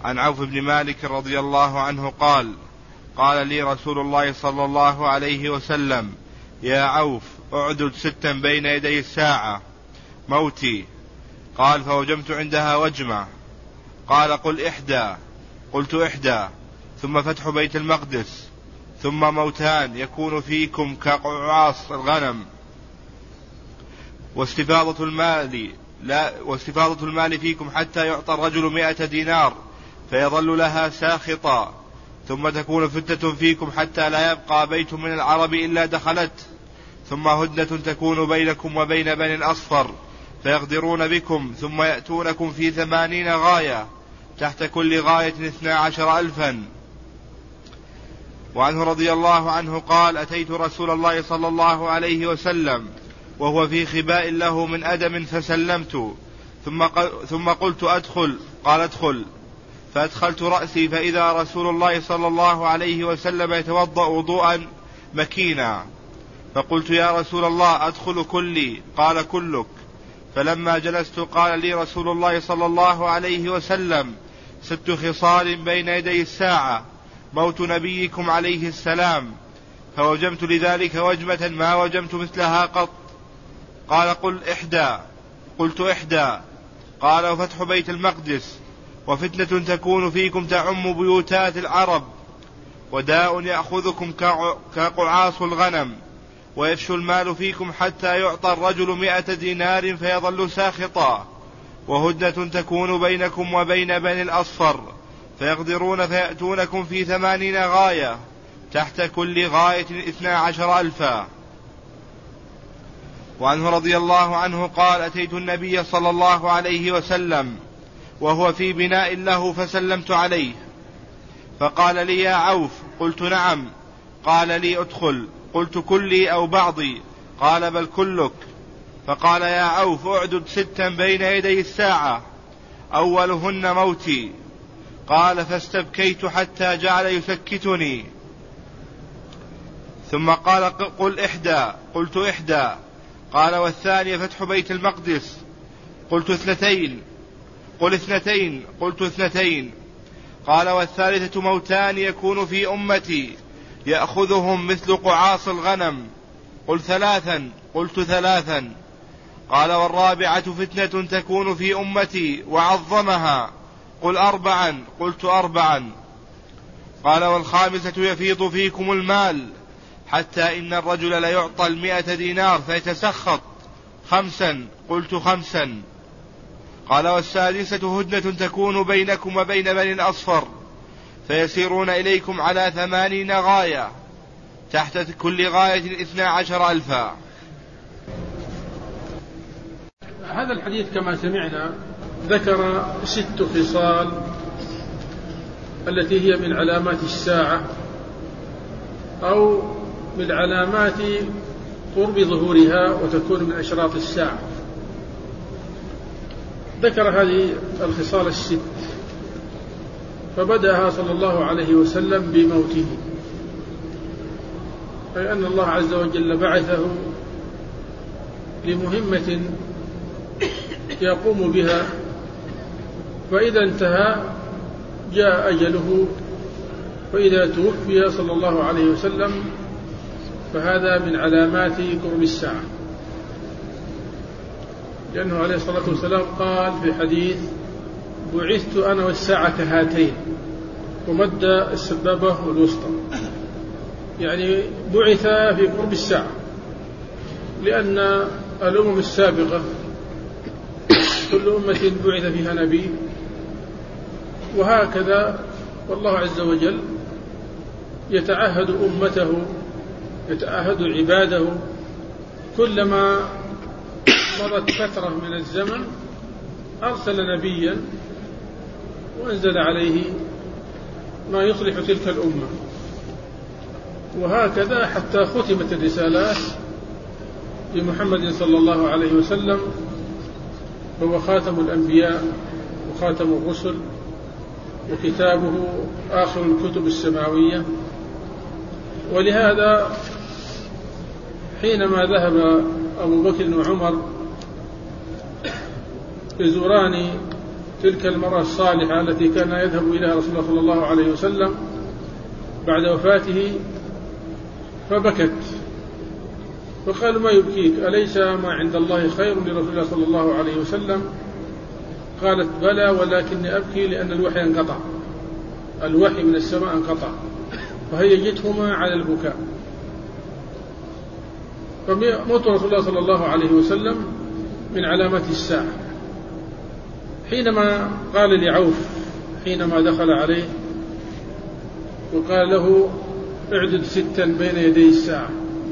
عن عوف بن مالك رضي الله عنه قال: قال لي رسول الله صلى الله عليه وسلم: يا عوف، اعدد 6 بين يدي الساعة موتي. قال: فوجمت عندها وجمة. قال: قل 1. قلت 1. ثم فتح بيت المقدس، ثم موتان يكون فيكم كقعاص الغنم، واستفاضة المال فيكم حتى يعطى الرجل 100 دينار فيظل لها ساخطا، ثم تكون فتنة فيكم حتى لا يبقى بيت من العرب إلا دخلت، ثم هدنة تكون بينكم وبين بني الأصفر فيغدرون بكم، ثم يأتونكم في 80 غاية، تحت كل غاية 12,000. وعنه رضي الله عنه قال: أتيت رسول الله صلى الله عليه وسلم وهو في خباء له من أدم فسلمت، ثم قلت: أدخل. قال: أدخل. فأدخلت رأسي فإذا رسول الله صلى الله عليه وسلم يتوضأ وضوءا مكينا، فقلت: يا رسول الله، أدخل كلي؟ قال: كلك. فلما جلست قال لي رسول الله صلى الله عليه وسلم: 6 خصال بين يدي الساعة، موت نبيكم عليه السلام. فوجمت لذلك وجمة ما وجمت مثلها قط. قال: قل 1. قلت 1. قال: وفتح بيت المقدس، وفتنة تكون فيكم تعم بيوتات العرب، وداء يأخذكم كقعاص الغنم، ويفشو المال فيكم حتى يعطى الرجل 100 دينار فيظل ساخطا، وهدنة تكون بينكم وبين بني الأصفر فيغدرون فيأتونكم في 80 غاية، تحت كل غاية 12,000. وعنه رضي الله عنه قال: أتيت النبي صلى الله عليه وسلم وهو في بناء له فسلمت عليه، فقال لي: يا عوف. قلت: نعم. قال لي: ادخل. قلت: كلي أو بعضي؟ قال: بل كلك. فقال: يا عوف، اعدد 6 بين يدي الساعة، أولهن موتي. قال: فاستبكيت حتى جعل يسكتني، ثم قال: قل 1. قلت 1. قال: والثانية فتح بيت المقدس. قلت 2. قل 2. قلت 2. قال: والثالثة موتان يكون في أمتي يأخذهم مثل قعاص الغنم. قل 3. قلت 3. قال: والرابعة فتنة تكون في أمتي وعظمها. قل 4. قلت 4. قال: والخامسة يفيض فيكم المال حتى إن الرجل ليعطى 100 دينار فيتسخط. 5. قلت 5. قال: والسادسة هدنة تكون بينكم وبين بني الأصفر فيسيرون إليكم على 80 غاية، تحت كل غاية 12,000. هذا الحديث كما سمعنا ذكر 6 خصال التي هي من علامات الساعة أو من علامات قرب ظهورها وتكون من أشراط الساعة. ذكر هذه الخصال 6، فبدأها صلى الله عليه وسلم بموته، أي أن الله عز وجل بعثه لمهمة يقوم بها، فإذا انتهى جاء أجله، فإذا توفي صلى الله عليه وسلم فهذا من علامات قرب الساعة، لأنه عليه الصلاة والسلام قال في حديث: بعثت أنا والساعة كهاتين، ومد السبابة والوسطى، يعني بعث في قرب الساعة، لأن الأمم السابقة كل أمة بعث فيها نبي، وهكذا والله عز وجل يتعهد أمته، يتعهد عباده، كلما مضت فترة من الزمن أرسل نبيا وأنزل عليه ما يصلح تلك الأمة، وهكذا حتى ختمت الرسالات بمحمد صلى الله عليه وسلم، فهو خاتم الأنبياء وخاتم الرسل، وكتابه آخر الكتب السماوية. ولهذا حينما ذهب أبو بكر وعمر يزوران تلك المرأة الصالحة التي كان يذهب إليها رسول الله صلى الله عليه وسلم بعد وفاته، فبكت، فقال: ما يبكيك؟ أليس ما عند الله خير لرسول الله صلى الله عليه وسلم؟ قالت: بلى، ولكني أبكي لأن الوحي انقطع، الوحي من السماء انقطع، فهيجتهما على البكاء. فموت رسول الله صلى الله عليه وسلم من علامات الساعة. حينما قال لعوف حينما دخل عليه وقال له: اعدد 6 بين يدي الساعة،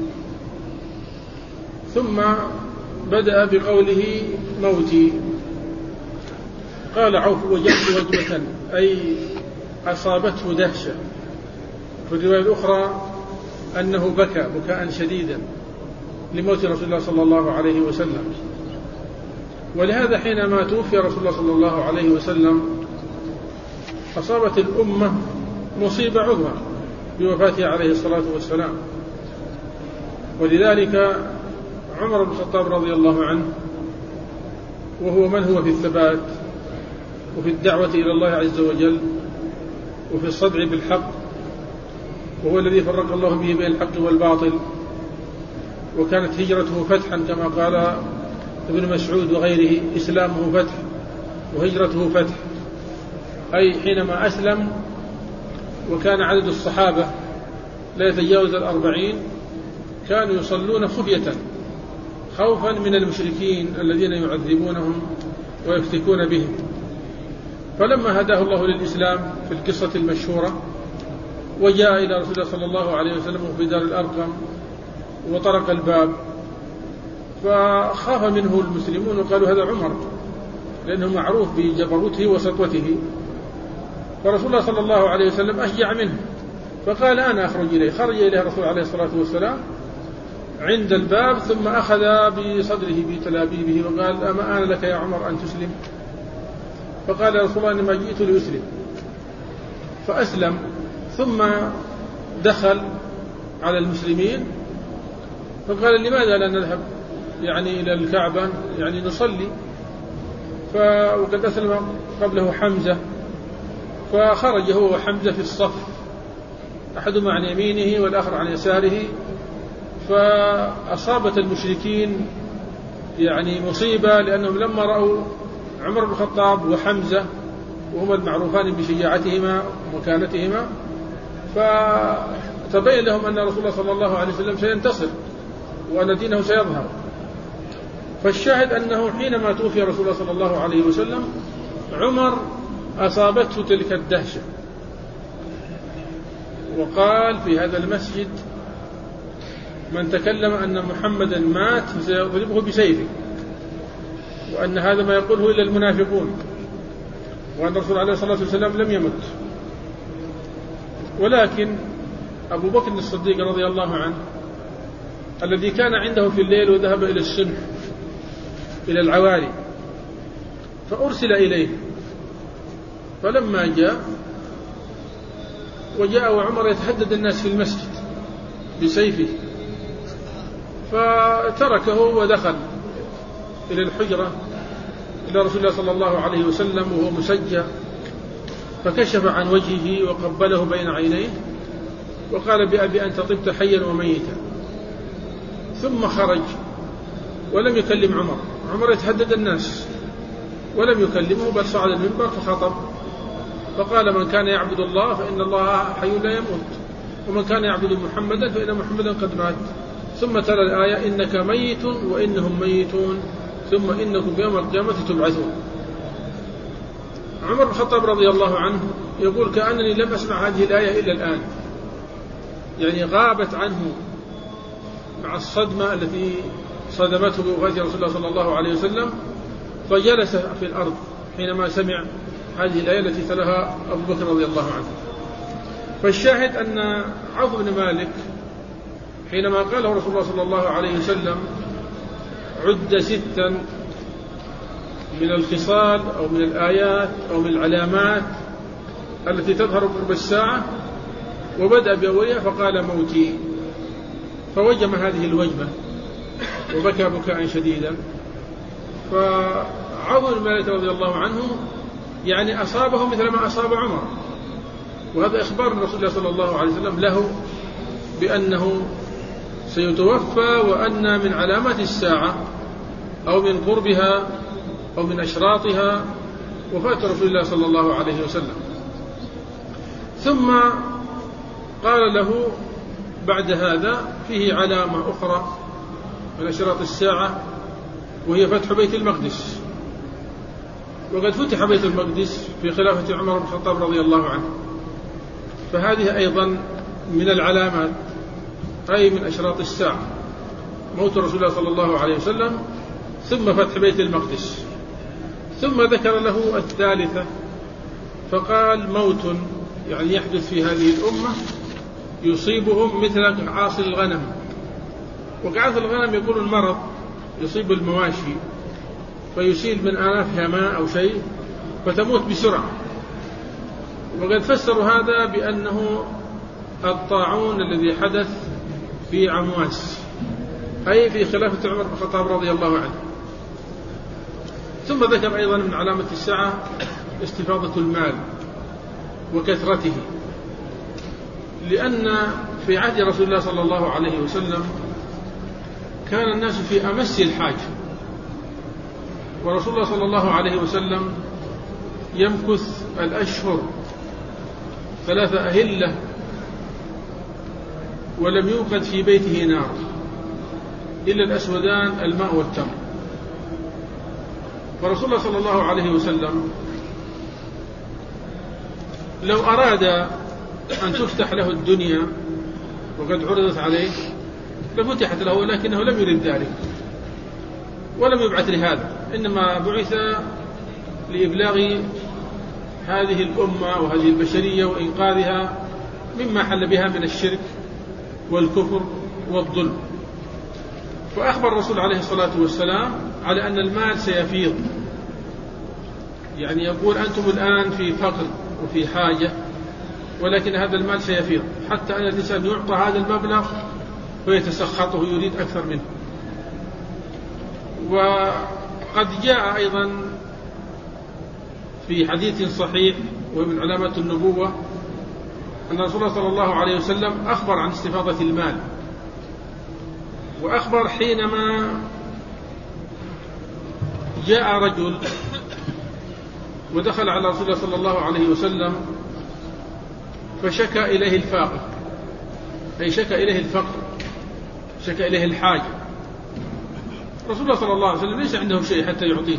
ثم بدأ بقوله: موتي. قال عوف: وجدت وجبة، أي أصابته دهشة. في الرواية الأخرى أنه بكى بكاء شديدا لموت رسول الله صلى الله عليه وسلم. ولهذا حينما توفي رسول الله صلى الله عليه وسلم أصابت الأمة مصيبة عظمى بوفاته عليه الصلاة والسلام. ولذلك عمر بن الخطاب رضي الله عنه، وهو من هو في الثبات وفي الدعوة إلى الله عز وجل وفي الصدع بالحق، وهو الذي فرق الله به بين الحق والباطل، وكانت هجرته فتحا كما قال ابن مسعود وغيره: إسلامه فتح وهجرته فتح، أي حينما أسلم وكان عدد الصحابة لا يتجاوز 40 كانوا يصلون خفية خوفا من المشركين الذين يعذبونهم ويفتكون بهم. فلما هداه الله للإسلام في القصة المشهورة وجاء إلى رسول الله صلى الله عليه وسلم في دار الأرقم وطرق الباب، فخاف منه المسلمون وقالوا: هذا عمر، لأنه معروف بجبروته وسطوته. فرسول الله صلى الله عليه وسلم أشجع منه فقال: أنا أخرج إليه. خرج إليه الرسول عليه الصلاة والسلام عند الباب، ثم أخذ بصدره بتلابيبه وقال: أما آن لك يا عمر أن تسلم؟ فقال رسول الله: إنما جئت لأسلم. فأسلم، ثم دخل على المسلمين فقال: لماذا لا نذهب إلى الكعبة نصلي؟ وقد أسلم قبله حمزة، فخرج هو وحمزة في الصف، أحدهما عن يمينه والآخر عن يساره، فأصابت المشركين مصيبة، لأنهم لما رأوا عمر بن الخطاب وحمزة وهما المعروفان بشجاعتهما ومكانتهما، فتبين لهم أن رسول الله صلى الله عليه وسلم سينتصر وأن دينه سيظهر. فالشاهد أنه حينما توفي رسول الله صلى الله عليه وسلم عمر أصابته تلك الدهشة، وقال في هذا المسجد: من تكلم أن محمدا مات فسيضربه بسيفه، وأن هذا ما يقوله إلا المنافقون، وأن الرسول عليه الصلاة والسلام لم يمت. ولكن أبو بكر الصديق رضي الله عنه الذي كان عنده في الليل وذهب إلى السنح إلى العوالي فأرسل إليه، فلما جاء وعمر يتحدد الناس في المسجد بسيفه، فتركه ودخل إلى الحجرة إلى رسول الله صلى الله عليه وسلم وهو مسجى، فكشف عن وجهه وقبله بين عينيه وقال: بأبي أنت طبت حيا وميتا. ثم خرج ولم يكلم عمر يتحدد الناس ولم يكلمه، بل صعد المنبر فخطب فقال: من كان يعبد الله فإن الله حي لا يموت، ومن كان يعبد محمدا فإن محمدا قد مات. ثم تلا الآية: إنك ميت وإنهم ميتون ثم إنكم يوم القيامة تبعثون. عمر بن الخطاب رضي الله عنه يقول: كأنني لم أسمع هذه الآية إلا الآن، غابت عنه مع الصدمة التي صدمته بوفاة رسول الله صلى الله عليه وسلم، فجلس في الأرض حينما سمع هذه الآية التي تلاها أبو بكر رضي الله عنه. فالشاهد أن عوف بن مالك حينما قاله رسول الله صلى الله عليه وسلم عد 6 من الخصال أو من الآيات أو من العلامات التي تظهر قرب الساعة، وبدأ بأولها فقال: موتي. فوجم هذه الوجمة وبكى بكاء شديدا. فعوف بن مالك رضي الله عنه يعني أصابه مثل ما أصاب عمر. وهذا إخبار الرسول الله صلى الله عليه وسلم له بأنه سيتوفى، وأن من علامات الساعة أو من قربها أو من أشراطها وفاة رسول الله صلى الله عليه وسلم. ثم قال له بعد هذا فيه علامة أخرى من أشراط الساعة، وهي فتح بيت المقدس. وقد فتح بيت المقدس في خلافة عمر بن الخطاب رضي الله عنه، فهذه أيضا من العلامات، أي من أشراط الساعة، موت رسول الله صلى الله عليه وسلم ثم فتح بيت المقدس. ثم ذكر له الثالثة فقال موت يعني يحدث في هذه الأمة يصيبهم مثل عاصي الغنم. وقعاص الغنم يكون المرض يصيب المواشي فيسيل من آنافها ماء أو شيء فتموت بسرعة. وقد فسروا هذا بأنه الطاعون الذي حدث في عمواس، أي في خلافة عمر بن الخطاب رضي الله عنه. ثم ذكر أيضا من علامة الساعة استفاضة المال وكثرته، لأن في عهد رسول الله صلى الله عليه وسلم كان الناس في أمس الحاجة، ورسول الله صلى الله عليه وسلم يمكث الأشهر 3 أهلة ولم يوقد في بيته نار إلا الأسودان الماء والتمر. ورسول الله صلى الله عليه وسلم لو أراد أن تفتح له الدنيا وقد عرضت عليه لفتحت له، ولكنه لم يرد ذلك ولم يبعث لهذا، إنما بعث لإبلاغ هذه الأمة وهذه البشرية وإنقاذها مما حل بها من الشرك والكفر والظلم. فأخبر الرسول عليه الصلاة والسلام على أن المال سيفيض، يعني يقول أنتم الآن في فقر وفي حاجة، ولكن هذا المال سيفيض، حتى أن الإنسان يعطى هذا المبلغ فيتسخطه يريد أكثر منه. وقد جاء أيضا في حديث صحيح ومن علامات النبوة أن رسول الله صلى الله عليه وسلم أخبر عن استفاضة المال، وأخبر حينما جاء رجل ودخل على رسول الله صلى الله عليه وسلم فشكى إليه الفاقر، أي شكى إليه الفقر، شكى إليه الحاجة. رسول الله صلى الله عليه وسلم ليس عنده شيء حتى يعطيه،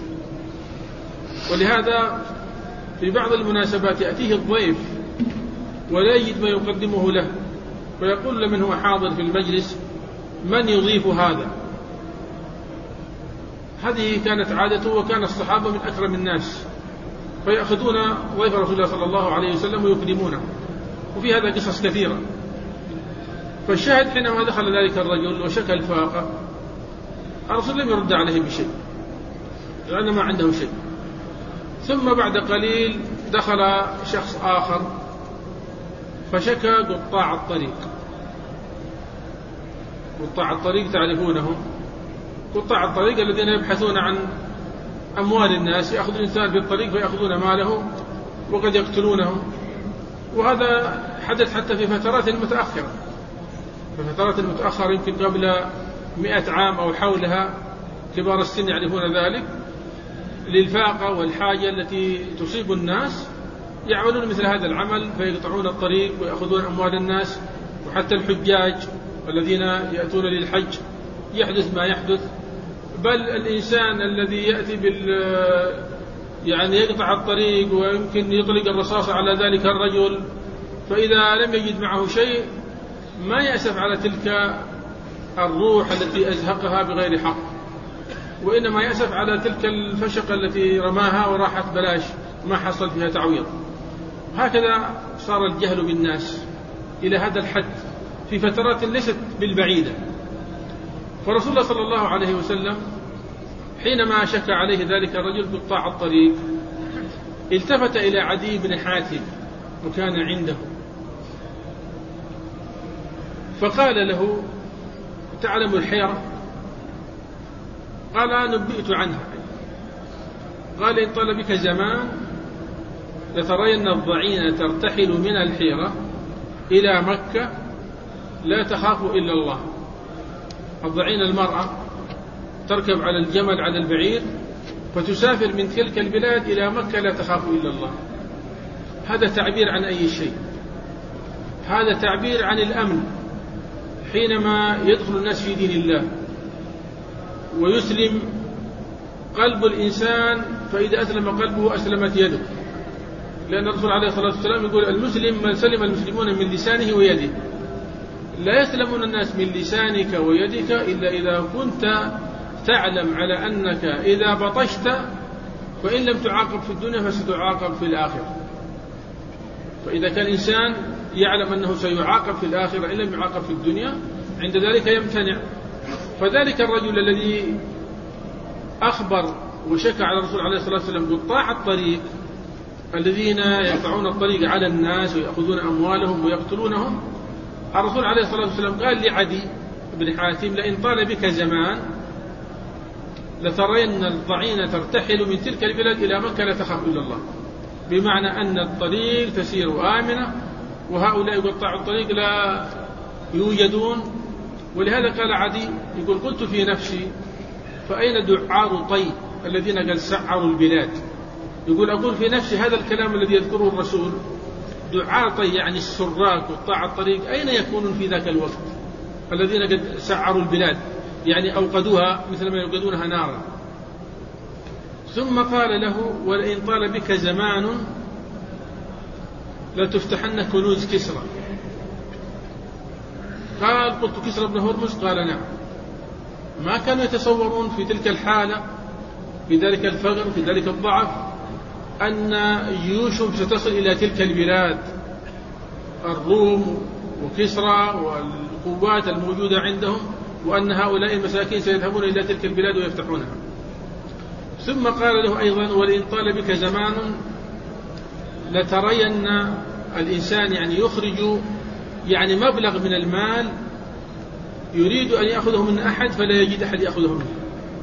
ولهذا في بعض المناسبات يأتيه الضيف ولا يجد ما يقدمه له، ويقول لمن هو حاضر في المجلس من يضيف هذا. هذه كانت عادته، وكان الصحابة من أكرم الناس، فيأخذون ضيف رسول الله صلى الله عليه وسلم ويكرمونه. وفي هذا قصص كثيرة. فالشاهد حينما دخل ذلك الرجل وشكى الفاقة، الرسول لم يرد عليه بشيء لأنه ما عنده شيء. ثم بعد قليل دخل شخص آخر فشكى قطاع الطريق. قطاع الطريق تعرفونهم، قطاع الطريق الذين يبحثون عن أموال الناس، يأخذ الإنسان في الطريق فيأخذون ماله وقد يقتلونه. وهذا حدث حتى في فترات متأخرة، في فترات متأخرة يمكن قبل 100 عام أو حولها، كبار السن يعرفون ذلك، للفاقة والحاجة التي تصيب الناس يعملون مثل هذا العمل فيقطعون الطريق ويأخذون أموال الناس. وحتى الحجاج الذين يأتون للحج يحدث ما يحدث، بل الإنسان الذي يأتي يعني يقطع الطريق ويمكن يطلق الرصاص على ذلك الرجل، فإذا لم يجد معه شيء ما يأسف على تلك الروح التي أزهقها بغير حق، وإنما يأسف على تلك الفشقة التي رماها وراحت بلاش ما حصل فيها تعويض. هكذا صار الجهل بالناس إلى هذا الحد في فترات ليست بالبعيدة. فرسول الله صلى الله عليه وسلم حينما شكى عليه ذلك الرجل قطاع الطريق التفت إلى عدي بن حاتم وكان عنده، فقال له: تعلم الحيرة؟ قال: نبئت عنها. قال: إن طال بك زمان لترين الضعين ترتحل من الحيرة إلى مكة لا تخاف إلا الله. الضعين المرأة تركب على الجمل على البعير فتسافر من تلك البلاد إلى مكة لا تخاف إلا الله. هذا تعبير عن أي شيء؟ هذا تعبير عن الأمن حينما يدخل الناس في دين الله ويسلم قلب الإنسان، فإذا أسلم قلبه أسلمت يده، لأن الرسول عليه الصلاة والسلام يقول المسلم من سلم المسلمون من لسانه ويده. لا يسلمون الناس من لسانك ويدك إلا إذا كنت تعلم على أنك إذا بطشت فإن لم تعاقب في الدنيا فستعاقب في الآخرة. فإذا كان الإنسان يعلم أنه سيعاقب في الآخرة إن لم يعاقب في الدنيا عند ذلك يمتنع. فذلك الرجل الذي أخبر وشكى على الرسول عليه الصلاة والسلام قطاع الطريق الذين يقطعون الطريق على الناس ويأخذون أموالهم ويقتلونهم، الرسول عليه الصلاة والسلام قال لعدي بن حاتم لئن طال بك زمان لترين الضعين ترتحل من تلك البلاد إلى مكة لا تخاف إلا الله، بمعنى أن الطريق تسير آمنة وهؤلاء يقطعوا الطريق لا يوجدون. ولهذا قال عدي يقول قلت في نفسي فأين دعار طي الذين قد سعروا البلاد؟ يقول أقول في نفسي هذا الكلام الذي يذكره الرسول دعار طي يعني السراق قطاع الطريق أين يكونون في ذاك الوقت الذين قد سعروا البلاد، يعني أوقدوها مثل ما يوقدونها نارا. ثم قال له ولئن طال بك زمان لتفتحن كنوز كسرى. قال قلت كسرى بن هرمز؟ قال نعم. ما كانوا يتصورون في تلك الحالة في ذلك الفقر في ذلك الضعف أن جيوشهم ستصل إلى تلك البلاد الروم وكسرى والقوات الموجودة عندهم، وأن هؤلاء المساكين سيذهبون إلى تلك البلاد ويفتحونها. ثم قال له أيضا ولئن طال بك زمان لترين الإنسان يعني يخرج يعني مبلغ من المال يريد أن يأخذه من أحد فلا يجد أحد يأخذه منه.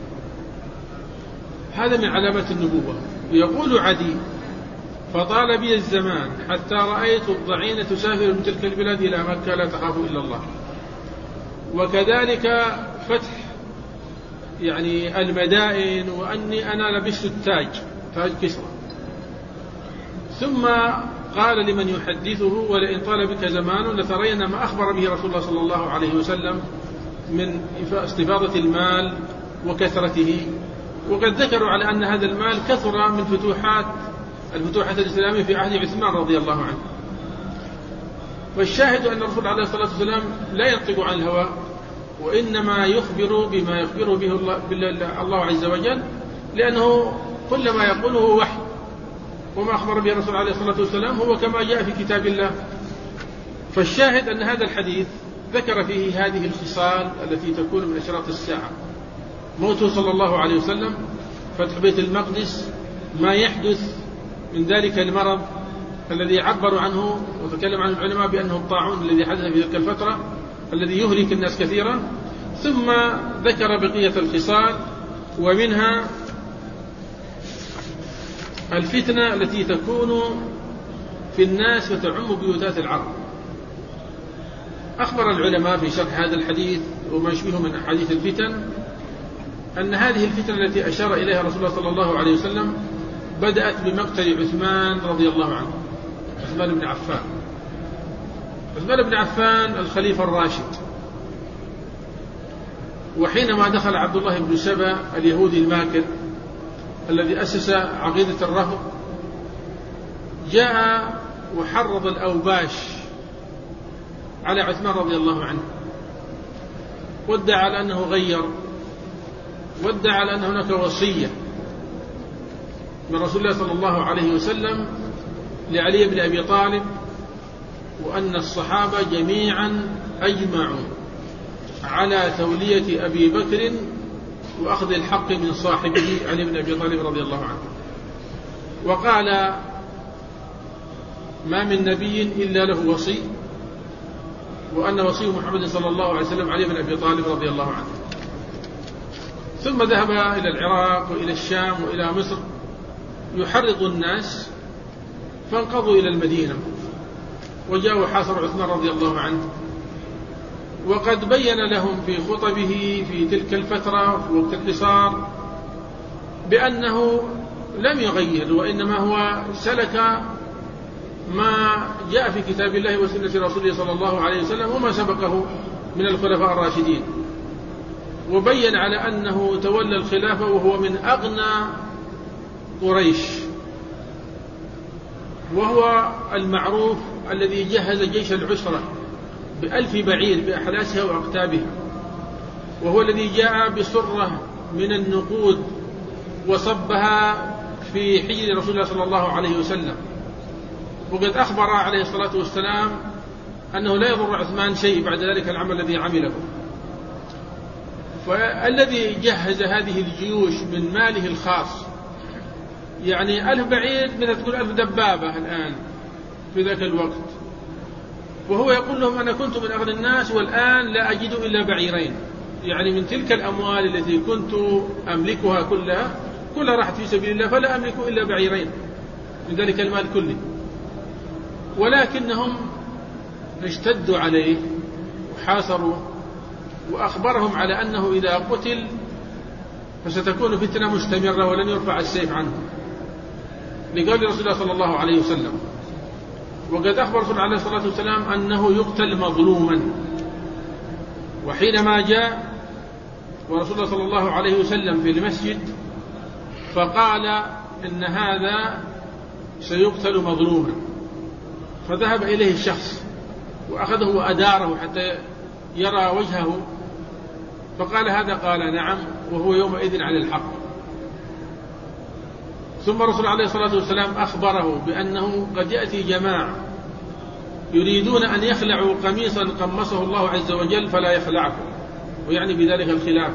هذا من علامات النبوة. يقول عدي فطال بي الزمان حتى رأيت الضعين تسافر من تلك البلاد إلى مكة لا تخاف إلا الله. وكذلك فتح يعني المدائن، وأني أنا لبست التاج تاج كسرى. ثم قال لمن يحدثه ولئن طال بك زمان لترين ما أخبر به رسول الله صلى الله عليه وسلم من استفاضة المال وكثرته. وقد ذكروا على أن هذا المال كثر من الفتوحات الإسلامية في عهد عثمان رضي الله عنه. فالشاهد أن الرسول عليه الصلاة والسلام لا ينطق عن الهوى، وإنما يخبر بما يخبره به الله عز وجل، لأنه كل ما يقوله هو وحي، وما أخبر به الرسول عليه الصلاة والسلام هو كما جاء في كتاب الله. فالشاهد أن هذا الحديث ذكر فيه هذه الخصال التي تكون من أشراط الساعة: موته صلى الله عليه وسلم، فتح بيت المقدس، ما يحدث من ذلك المرض الذي عبروا عنه وتكلم عنه العلماء بأنه الطاعون الذي حدث في تلك الفترة الذي يهلك الناس كثيرا. ثم ذكر بقية الخصال، ومنها الفتنة التي تكون في الناس وتعم بيوتات العرب. أخبر العلماء في شرح هذا الحديث وما يشبهه من أحاديث الفتن أن هذه الفتنة التي أشار إليها رسول الله صلى الله عليه وسلم بدأت بمقتل عثمان رضي الله عنه، عثمان بن عفان. عثمان بن عفان الخليفة الراشد، وحينما دخل عبد الله بن سبأ اليهودي الماكر الذي أسس عقيدة الرهب جاء وحرض الأوباش على عثمان رضي الله عنه، وادعى على أنه غير، وادعى على أن هناك وصية من رسول الله صلى الله عليه وسلم لعلي بن أبي طالب، وأن الصحابة جميعا أجمعوا على تولية أبي بكر وأخذ الحق من صاحبه علي بن أبي طالب رضي الله عنه. وقال ما من نبي إلا له وصي، وأن وصي محمد صلى الله عليه وسلم علي بن أبي طالب رضي الله عنه. ثم ذهب إلى العراق وإلى الشام وإلى مصر يحرض الناس فانقضوا إلى المدينة وجاءوا حاصروا عثمان رضي الله عنه، وقد بين لهم في خطبه في تلك الفترة في وقت الحصار بأنه لم يغير، وإنما هو سلك ما جاء في كتاب الله وسنة رسوله صلى الله عليه وسلم وما سبقه من الخلفاء الراشدين، وبين على أنه تولى الخلافة وهو من أغنى قريش، وهو المعروف الذي جهز جيش العسرة ب1000 بعير بأحلاسها وأقتابها، وهو الذي جاء بسرة من النقود وصبها في حجر رسول الله صلى الله عليه وسلم، وقد أخبر عليه الصلاة والسلام أنه لا يضر عثمان شيء بعد ذلك العمل الذي عمله. فالذي جهز هذه الجيوش من ماله الخاص، يعني 1000 بعير مثل تقول 1000 دبابة الآن في ذاك الوقت، وهو يقول لهم أنا كنت من أغنى الناس والآن لا أجد إلا بعيرين، يعني من تلك الأموال التي كنت أملكها كلها راحت في سبيل الله، فلا أملك إلا بعيرين من ذلك المال كله. ولكنهم اشتدوا عليه وحاصروا، وأخبرهم على أنه إذا قتل فستكون فتنة مستمرة ولن يرفع السيف عنه، لقول رسول الله صلى الله عليه وسلم. وقد أخبر رسول الله عليه الصلاة والسلام أنه يقتل مظلوما. وحينما جاء ورسول الله صلى الله عليه وسلم في المسجد فقال إن هذا سيقتل مظلوما، فذهب إليه الشخص وأخذه وأداره حتى يرى وجهه، فقال هذا؟ قال نعم، وهو يومئذ على الحق. ثم الرسول عليه الصلاة والسلام أخبره بأنه قد يأتي جماعة يريدون أن يخلعوا قميصا قمصه الله عز وجل فلا يخلعه، ويعني بذلك الخلاف.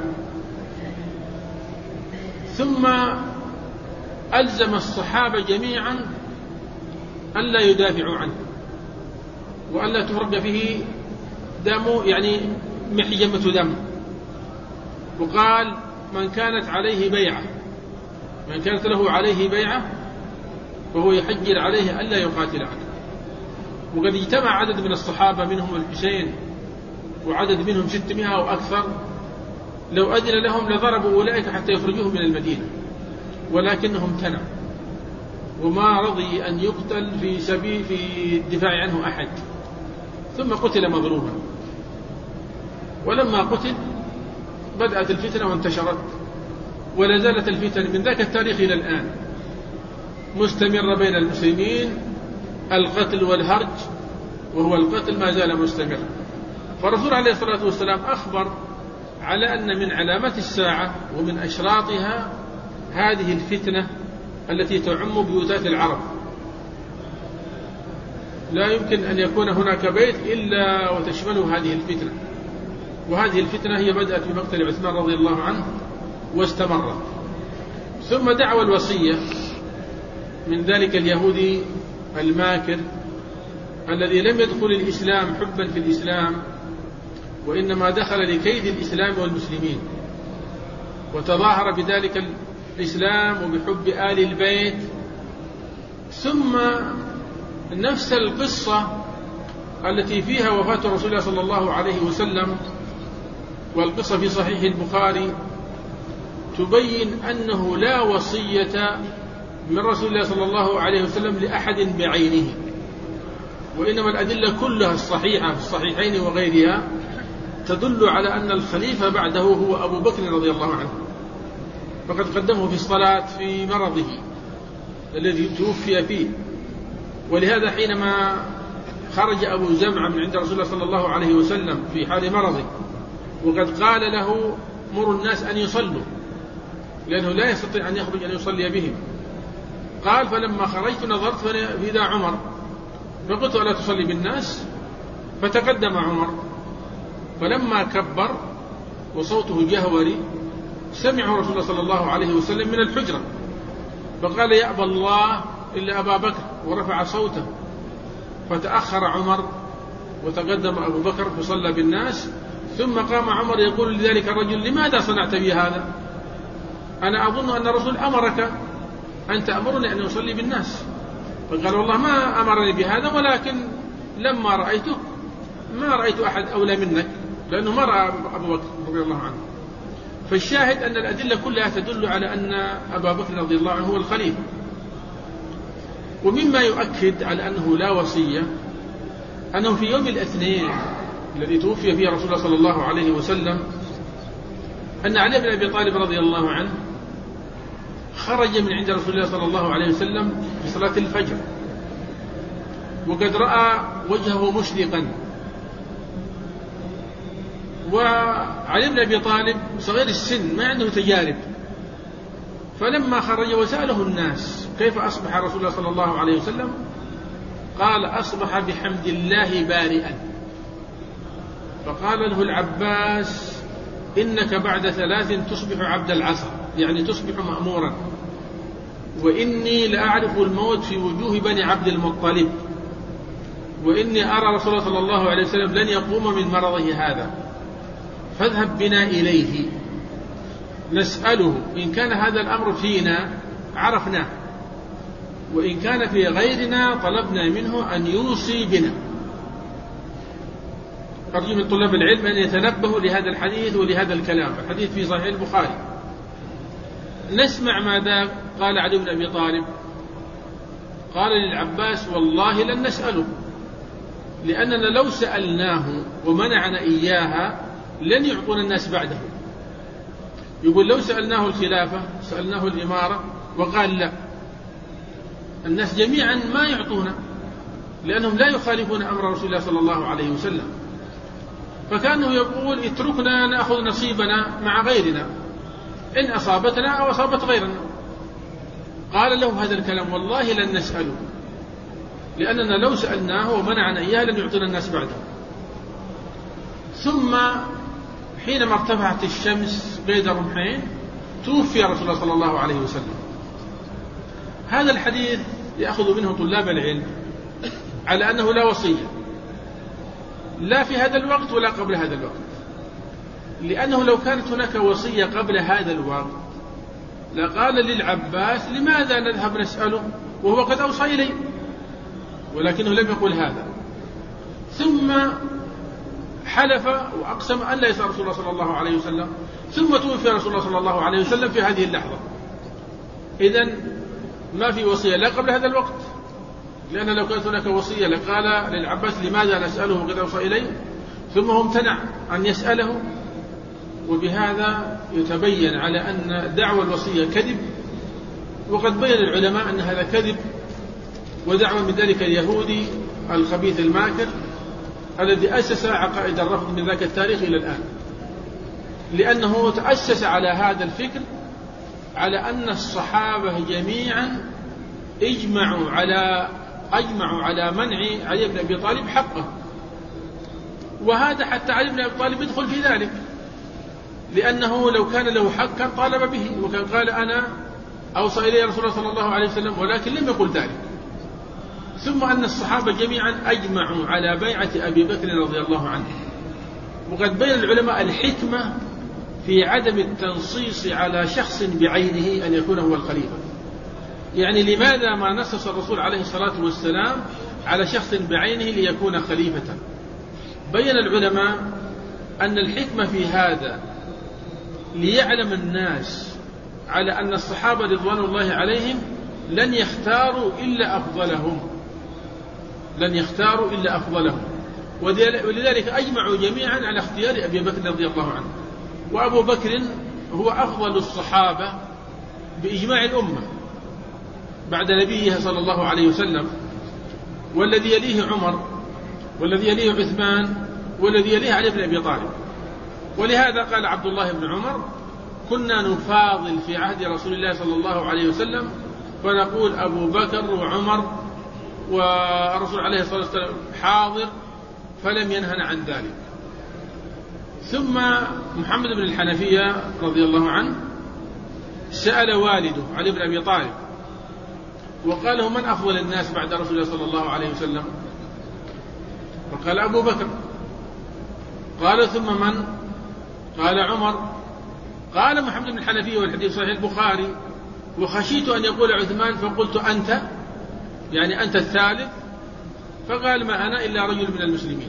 ثم ألزم الصحابة جميعا ألا يدافعوا عنه وألا تفرق فيه دم، يعني محجمة دم. وقال من كانت له عليه بيعة فهو يحجر عليه ألا يقاتل عنه. وقد اجتمع عدد من الصحابة منهم الحسين وعدد منهم 600 وأكثر، لو أذن لهم لضربوا أولئك حتى يخرجوهم من المدينة، ولكنهم امتنعوا وما رضي أن يقتل في سبيل في الدفاع عنه أحد. ثم قتل مظلوما. ولما قتل بدأت الفتنة وانتشرت، ولا زالت الفتن من ذاك التاريخ إلى الآن مستمرة بين المسلمين، القتل والهرج، وهو القتل ما زال مستمر. فالرسول عليه الصلاة والسلام أخبر على أن من علامات الساعة ومن أشراطها هذه الفتنة التي تعم بيوتات العرب. لا يمكن أن يكون هناك بيت إلا وتشمله هذه الفتنة، وهذه الفتنة هي بدأت بمقتل عثمان رضي الله عنه واستمرت. ثم دعوى الوصية من ذلك اليهودي الماكر الذي لم يدخل الإسلام حبا في الإسلام، وإنما دخل لكيد الإسلام والمسلمين، وتظاهر بذلك الإسلام وبحب آل البيت. ثم نفس القصة التي فيها وفاة رسول الله صلى الله عليه وسلم، والقصة في صحيح البخاري، تبين أنه لا وصية من رسول الله صلى الله عليه وسلم لأحد بعينه، وإنما الأدلة كلها الصحيحة في الصحيحين وغيرها تدل على أن الخليفة بعده هو أبو بكر رضي الله عنه، فقد قدمه في الصلاة في مرضه الذي توفي فيه. ولهذا حينما خرج أبو زمعة من عند رسول الله صلى الله عليه وسلم في حال مرضه، وقد قال له مروا الناس أن يصلوا، لأنه لا يستطيع أن يخرج أن يصلي بهم، قال فلما خرجت نظرت فإذا عمر، فقلت ألا تصلي بالناس؟ فتقدم عمر، فلما كبر وصوته جهوري سمعه رسول الله صلى الله عليه وسلم من الحجرة، فقال يأبى الله إلا أبا بكر، ورفع صوته. فتأخر عمر وتقدم أبو بكر فصلى بالناس، ثم قام عمر يقول لذلك الرجل لماذا صنعت بي هذا؟ أنا أظن أن الرسول أمرك أن تأمرني أن أصلي بالناس، فقال والله ما أمرني بهذا، ولكن لما رأيته ما رأيت أحد أولى منك، لأنه ما رأى أبو بكر رضي الله عنه. فالشاهد أن الأدلة كلها تدل على أن أبا بكر رضي الله عنه هو الخليفة. ومما يؤكد على أنه لا وصية أنه في يوم الاثنين الذي توفي فيه رسول الله صلى الله عليه وسلم أن علي بن أبي طالب رضي الله عنه خرج من عند رسول الله صلى الله عليه وسلم في صلاة الفجر، وقد رأى وجهه مشرقا، وعلي بن أبي طالب صغير السن ما عنده تجارب، فلما خرج وسأله الناس كيف أصبح رسول الله صلى الله عليه وسلم قال أصبح بحمد الله بارئا. فقال له العباس إنك بعد 3 تصبح عبد العصا، يعني تصبح مأمورا، وإني لأعرف الموت في وجوه بني عبد المطلب، وإني أرى رسول الله صلى الله عليه وسلم لن يقوم من مرضه هذا، فاذهب بنا إليه نسأله، إن كان هذا الأمر فينا عرفناه، وإن كان في غيرنا طلبنا منه أن يوصي بنا. أرجو من طلاب العلم أن يتنبهوا لهذا الحديث ولهذا الكلام، الحديث في صحيح البخاري. نسمع ماذا قال علي بن أبي طالب. قال للعباس والله لن نسأله، لأننا لو سألناه ومنعنا إياها لن يعطون الناس بعده. يقول لو سألناه الخلافة سألناه الإمارة وقال لا، الناس جميعا ما يعطونا، لأنهم لا يخالفون أمر رسول الله صلى الله عليه وسلم. فكانه يقول اتركنا نأخذ نصيبنا مع غيرنا، إن أصابتنا أو أصابت غيرنا. قال له هذا الكلام والله لن نسأله، لأننا لو سألناه ومنعنا إياه لن يعطينا الناس بعده. ثم حينما ارتفعت الشمس بين الرمحين توفي رسول الله صلى الله عليه وسلم. هذا الحديث يأخذ منه طلاب العلم على أنه لا وصية، لا في هذا الوقت ولا قبل هذا الوقت، لأنه لو كانت هناك وصية قبل هذا الوقت لقال للعباس لماذا نذهب نسأله وهو قد أوصى إليه، ولكنه لم يقل هذا. ثم حلف وأقسم أن لا يسأل رسول الله صلى الله عليه وسلم، ثم توفي رسول الله صلى الله عليه وسلم في هذه اللحظة. إذن ما في وصية لا قبل هذا الوقت، لأن لو كانت هناك وصية لقال للعباس لماذا نسأله وقد أوصى إليه، ثم هو امتنع أن يسأله. وبهذا يتبين على أن دعوى الوصية كذب، وقد بين العلماء أن هذا كذب ودعوى من ذلك اليهودي الخبيث الماكر الذي أسس عقائد الرفض من ذاك التاريخ إلى الآن، لأنه تأسس على هذا الفكر على أن الصحابة جميعا أجمعوا على منع علي بن أبي طالب حقه، وهذا حتى علي بن أبي طالب يدخل في ذلك، لأنه لو كان له حق كان طالب به وكان قال أنا أوصى إلي رسول الله صلى الله عليه وسلم، ولكن لم يقل ذلك. ثم أن الصحابة جميعا أجمعوا على بيعة أبي بكر رضي الله عنه. وقد بين العلماء الحكمة في عدم التنصيص على شخص بعينه أن يكون هو الخليفة، يعني لماذا ما نصص الرسول عليه الصلاة والسلام على شخص بعينه ليكون خليفة؟ بين العلماء أن الحكمة في هذا ليعلم الناس على أن الصحابة رضوان الله عليهم لن يختاروا إلا أفضلهم، ولذلك أجمعوا جميعا على اختيار أبي بكر رضي الله عنه. وأبو بكر هو أفضل الصحابة بإجماع الأمة بعد نبيها صلى الله عليه وسلم، والذي يليه عمر، والذي يليه عثمان، والذي يليه علي بن أبي طالب. ولهذا قال عبد الله بن عمر كنا نفاضل في عهد رسول الله صلى الله عليه وسلم فنقول أبو بكر وعمر، والرسول عليه الصلاة والسلام حاضر فلم ينهنا عن ذلك. ثم محمد بن الحنفية رضي الله عنه سأل والده علي بن أبي طالب وقال له من أفضل الناس بعد رسول الله صلى الله عليه وسلم؟ فقال أبو بكر. قال ثم من؟ قال عمر. قال محمد بن الحنفية والحديث صحيح البخاري وخشيت أن يقول عثمان فقلت أنت، يعني أنت الثالث؟ فقال ما أنا إلا رجل من المسلمين.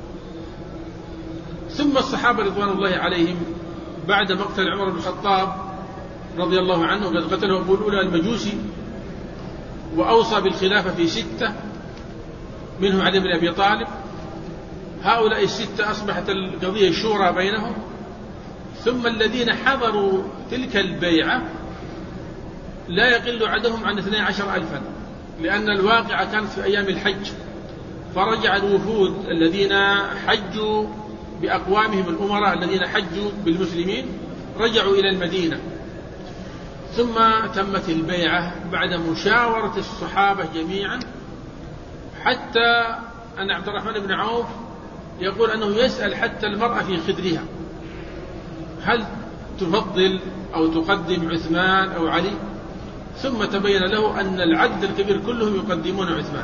ثم الصحابة رضوان الله عليهم بعد مقتل عمر بن الخطاب رضي الله عنه قد قتله أبو الأولى المجوسي، وأوصى بالخلافة في 6 منهم علي بن أبي طالب. هؤلاء 6 أصبحت القضية شورى بينهم. ثم الذين حضروا تلك البيعة لا يقل عددهم عن 12,000، لأن الواقعة كانت في أيام الحج، فرجع الوفود الذين حجوا بأقوامهم الأمراء الذين حجوا بالمسلمين رجعوا إلى المدينة. ثم تمت البيعة بعد مشاورة الصحابة جميعا، حتى أن عبد الرحمن بن عوف يقول أنه يسأل حتى المرأة في خدرها هل تفضل أو تقدم عثمان أو علي، ثم تبين له أن العدد الكبير كلهم يقدمون عثمان.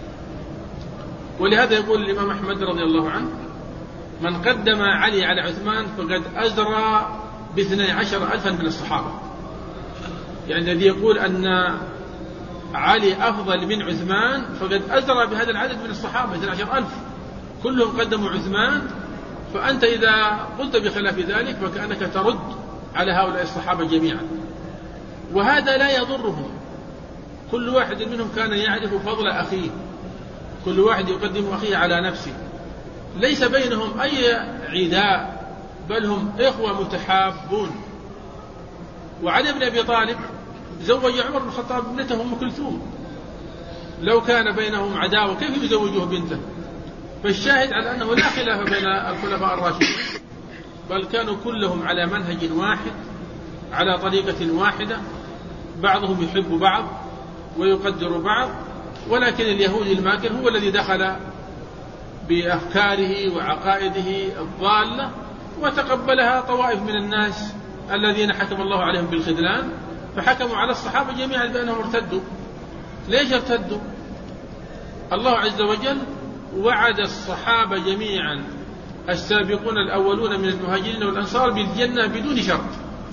ولهذا يقول الإمام أحمد رضي الله عنه من قدم علي على عثمان فقد أزرى ب12,000 من الصحابة. يعني الذي يقول أن علي أفضل من عثمان فقد أزرى بهذا العدد من الصحابة 12,000 كلهم قدموا عثمان. فأنت إذا قلت بخلاف ذلك فكأنك ترد على هؤلاء الصحابة جميعا، وهذا لا يضرهم. كل واحد منهم كان يعرف فضل أخيه، كل واحد يقدم أخيه على نفسه، ليس بينهم أي عداء، بل هم إخوة متحابون. وعلي بن أبي طالب زوج عمر بن الخطاب ابنته أم كلثوم، لو كان بينهم عداوة كيف يزوجه بنته؟ فالشاهد على أنه لا خلاف بين الخلفاء الراشدين، بل كانوا كلهم على منهج واحد على طريقة واحدة، بعضهم يحب بعض ويقدر بعض. ولكن اليهودي الماكر هو الذي دخل بأفكاره وعقائده الضالة وتقبلها طوائف من الناس الذين حكم الله عليهم بالخذلان، فحكموا على الصحابة جميعا بأنهم ارتدوا. ليش ارتدوا؟ الله عز وجل وعد الصحابة جميعا السابقون الأولون من المهاجرين والأنصار بالجنة بدون شرط،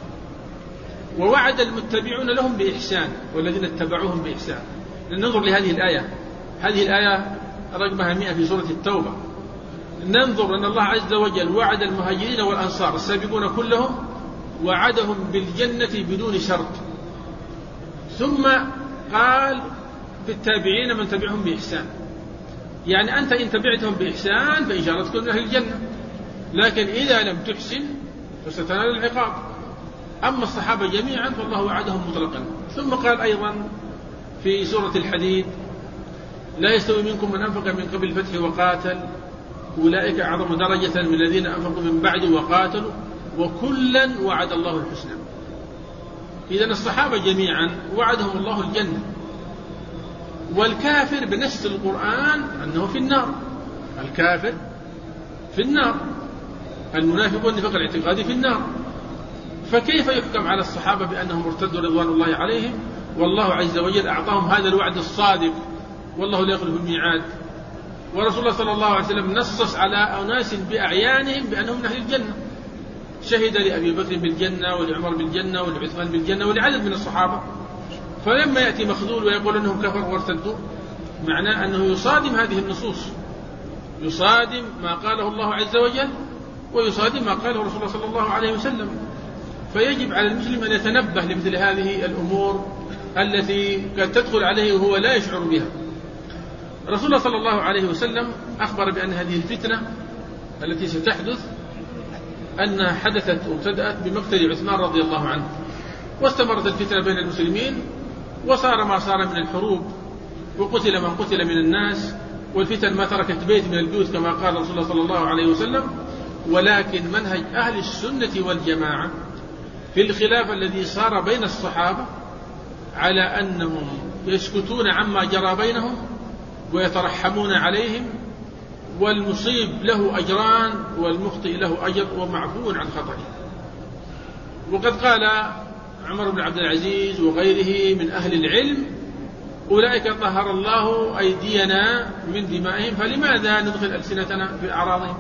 ووعد المتبعون لهم بإحسان والذين اتبعوهم بإحسان. ننظر لهذه الآية، هذه الآية رقمها 100 في سورة التوبة. ننظر أن الله عز وجل وعد المهاجرين والأنصار السابقون كلهم وعدهم بالجنة بدون شرط، ثم قال في التابعين من تبعهم بإحسان. يعني أنت إن تبعتهم بإحسان فإن شاء الله تكون من أهل الجنة، لكن إذا لم تحسن فستنال العقاب. أما الصحابة جميعا فالله وعدهم مطلقا. ثم قال أيضا في سورة الحديد لا يستوي منكم من أنفق من قبل الفتح وقاتل أولئك أعظم درجة من الذين أنفقوا من بعد وقاتلوا وكلا وعد الله الحسنى. إذن الصحابة جميعا وعدهم الله الجنة. والكافر بنص القرآن أنه في النار، الكافر في النار، المنافقون النفاق الاعتقادي في النار. فكيف يحكم على الصحابة بأنهم ارتدوا رضوان الله عليهم والله عز وجل أعطاهم هذا الوعد الصادق والله لا يخلف الميعاد؟ ورسول الله صلى الله عليه وسلم نصص على أناس بأعيانهم بأنهم من أهل الجنة، شهد لأبي بكر بالجنة ولعمر بالجنة ولعثمان بالجنة ولعدد من الصحابة. فلما يأتي مخذول ويقول أنهم كفروا وارتدوا، معناه أنه يصادم هذه النصوص، يصادم ما قاله الله عز وجل ويصادم ما قاله رسول الله صلى الله عليه وسلم. فيجب على المسلم أن يتنبه لمثل هذه الأمور التي قد تدخل عليه وهو لا يشعر بها. رسول الله صلى الله عليه وسلم أخبر بأن هذه الفتنة التي ستحدث أنها حدثت وابتدأت بمقتل عثمان رضي الله عنه، واستمرت الفتنة بين المسلمين وصار ما صار من الحروب وقتل من قتل من الناس، والفتن ما تركت بيت من البيوت كما قال رسول الله صلى الله عليه وسلم. ولكن منهج أهل السنة والجماعة في الخلاف الذي صار بين الصحابة على أنهم يسكتون عما جرى بينهم ويترحمون عليهم، والمصيب له أجران والمخطئ له أجر ومعفو عن خطئه. وقد قال عمر بن عبد العزيز وغيره من أهل العلم أولئك طهر الله أيدينا من دمائهم فلماذا ندخل ألسنتنا في أعراضهم؟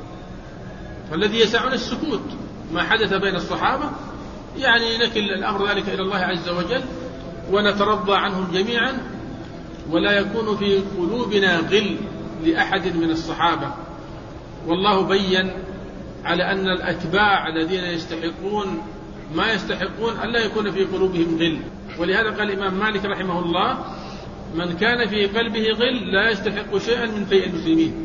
فالذي يسعنا السكوت ما حدث بين الصحابة، يعني نكل الأمر ذلك إلى الله عز وجل ونترضى عنهم جميعا ولا يكون في قلوبنا غل لأحد من الصحابة. والله بين على أن الأتباع الذين يستحقون ما يستحقون أن لا يكون في قلوبهم غل. ولهذا قال الإمام مالك رحمه الله: من كان في قلبه غل لا يستحق شيئا من فيء المسلمين.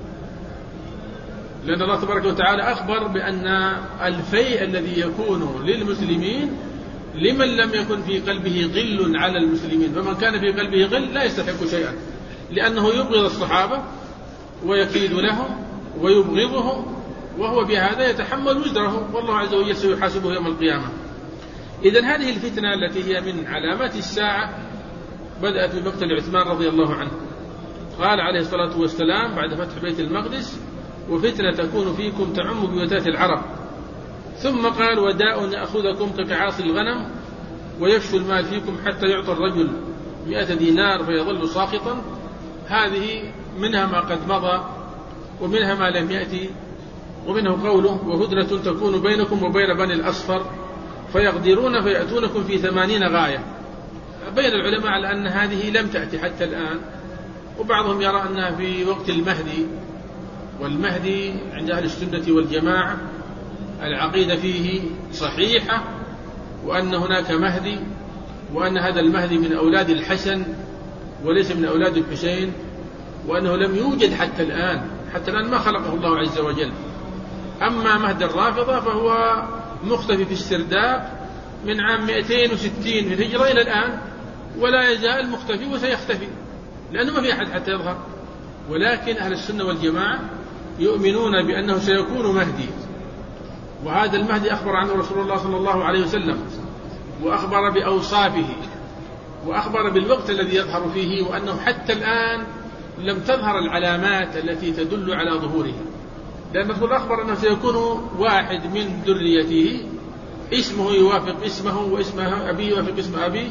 لأن الله تبارك وتعالى أخبر بأن الفيء الذي يكون للمسلمين لمن لم يكن في قلبه غل على المسلمين. فمن كان في قلبه غل لا يستحق شيئا، لأنه يبغض الصحابة ويكيد لهم ويبغضهم، وهو بهذا يتحمل وزره، والله عز وجل سيحاسبه يوم القيامة. إذن هذه الفتنة التي هي من علامات الساعة بدأت بمقتل عثمان رضي الله عنه. قال عليه الصلاة والسلام بعد فتح بيت المقدس: وفتنة تكون فيكم تعم بيوتات العرب. ثم قال: وداء يأخذكم كقعاص الغنم ويفشو المال فيكم حتى يعطى الرجل 100 دينار فيظل ساخطا. هذه منها ما قد مضى ومنها ما لم يأتي، ومنه قوله: وهدنة تكون بينكم وبين بني الأصفر فيغدرون فيأتونكم في 80 غاية. بين العلماء على أن هذه لم تأتي حتى الآن، وبعضهم يرى أنها في وقت المهدي. والمهدي عند أهل السنة والجماعة العقيدة فيه صحيحة، وأن هناك مهدي، وأن هذا المهدي من أولاد الحسن وليس من أولاد الحسين، وأنه لم يوجد حتى الآن ما خلقه الله عز وجل. أما مهد الرافضة فهو مختفي في السرداب من عام 260 في الهجرة إلى الآن، ولا يزال مختفي وسيختفي، لأنه ما في أحد حتى يظهر. ولكن أهل السنة والجماعة يؤمنون بأنه سيكون مهدي، وهذا المهدي أخبر عنه رسول الله صلى الله عليه وسلم، وأخبر بأوصافه، وأخبر بالوقت الذي يظهر فيه، وأنه حتى الآن لم تظهر العلامات التي تدل على ظهوره. لأن الرسول أخبر أنه سيكون واحد من ذريته اسمه يوافق اسمه واسم أبيه يوافق اسم أبيه،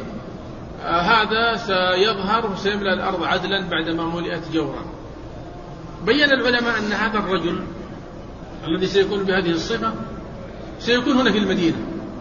هذا سيظهر وسيملأ الأرض عدلا بعدما ملئت جورا. بين العلماء أن هذا الرجل الذي سيكون بهذه الصفة سيكون هنا في المدينة،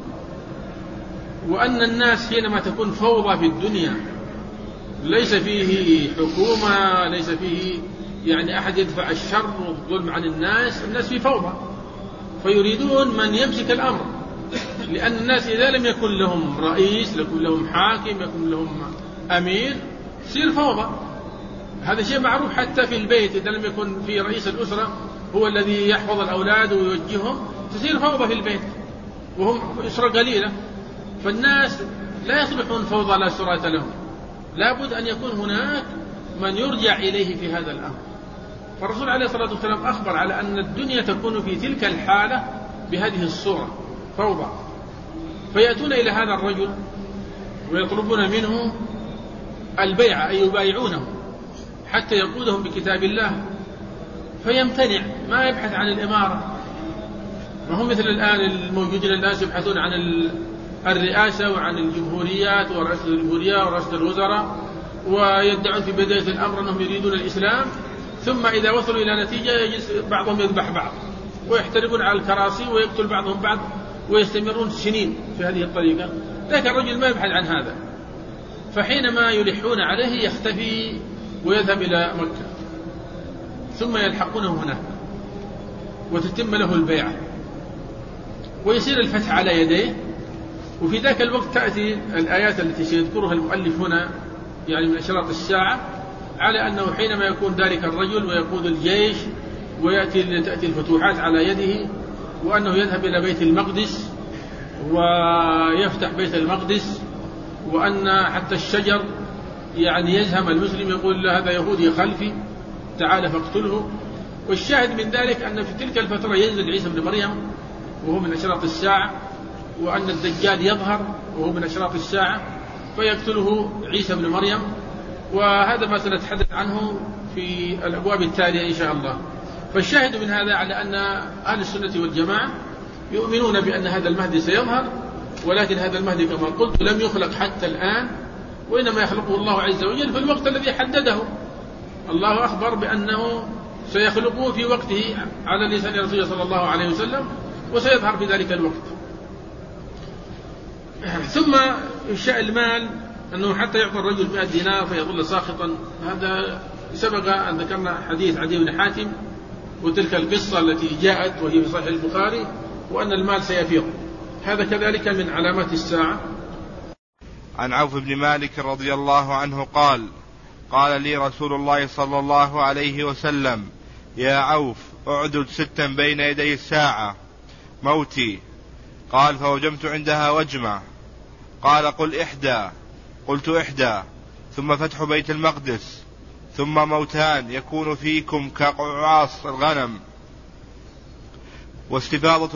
وأن الناس حينما تكون فوضى في الدنيا ليس فيه حكومة، ليس فيه يعني أحد يدفع الشر والظلم عن الناس في فوضى، فيريدون من يمسك الأمر. لأن الناس إذا لم يكن لهم رئيس، يكون لهم حاكم، يكون لهم أمير، تصير فوضى. هذا شيء معروف حتى في البيت، إذا لم يكن في رئيس الأسرة هو الذي يحفظ الأولاد ويوجههم، تصير فوضى في البيت وهم أسرة قليلة. فالناس لا يصبحون فوضى لا سرعة لهم، لابد أن يكون هناك من يرجع إليه في هذا الأمر. فالرسول عليه الصلاة والسلام أخبر على أن الدنيا تكون في تلك الحالة بهذه الصورة، فوضى. فيأتون إلى هذا الرجل ويطلبون منه البيعة، أي يبايعونه حتى يقودهم بكتاب الله، فيمتنع، ما يبحث عن الإمارة. وهم مثل الآن الموجودين الناس يبحثون عن الرئاسة وعن الجمهوريات ورئاسة الجمهورية ورئاسة الوزراء، ويدعون في بداية الأمر أنهم يريدون الإسلام، ثم إذا وصلوا إلى نتيجة يجلس بعضهم يذبح بعض ويحترقون على الكراسي ويقتل بعضهم بعض ويستمرون سنين في هذه الطريقة. لكن الرجل ما يبحث عن هذا، فحينما يلحون عليه يختفي ويذهب إلى مكة، ثم يلحقونه هناك وتتم له البيعة ويصير الفتح على يديه. وفي ذاك الوقت تأتي الآيات التي سيذكرها المؤلف هنا يعني من أشراط الساعة، على أنه حينما يكون ذلك الرجل ويقود الجيش تأتي الفتوحات على يده، وأنه يذهب إلى بيت المقدس ويفتح بيت المقدس، وأن حتى الشجر يعني يزهم المسلم يقول له هذا يهودي خلفي تعال فاقتله. والشاهد من ذلك أن في تلك الفترة ينزل عيسى بن مريم وهو من أشراط الساعة، وأن الدجال يظهر وهو من أشراط الساعة فيقتله عيسى بن مريم. وهذا ما سنتحدث عنه في الأبواب التالية إن شاء الله. فالشاهد من هذا على أن أهل السنة والجماعة يؤمنون بأن هذا المهدي سيظهر، ولكن هذا المهدي كما قلت لم يخلق حتى الآن، وإنما يخلقه الله عز وجل في الوقت الذي حدده. الله أخبر بأنه سيخلقه في وقته على لسان رسوله صلى الله عليه وسلم، وسيظهر في ذلك الوقت. ثم إنشاء المال أنه حتى يعطى الرجل 100 دينار فيظل ساخطا. هذا سبق أن ذكرنا حديث عدي بن حاتم وتلك القصة التي جاءت وهي في صحيح البخاري وأن المال سيفيض. هذا كذلك من علامات الساعة. عن عوف بن مالك رضي الله عنه قال: قال لي رسول الله صلى الله عليه وسلم: يا عوف اعدد 6 بين يدي الساعة موتي. قال: فوجمت عندها وجمة. قال: قل 1. قلت 1. ثم فتح بيت المقدس، ثم موتان يكون فيكم كقعاص الغنم، واستفاضة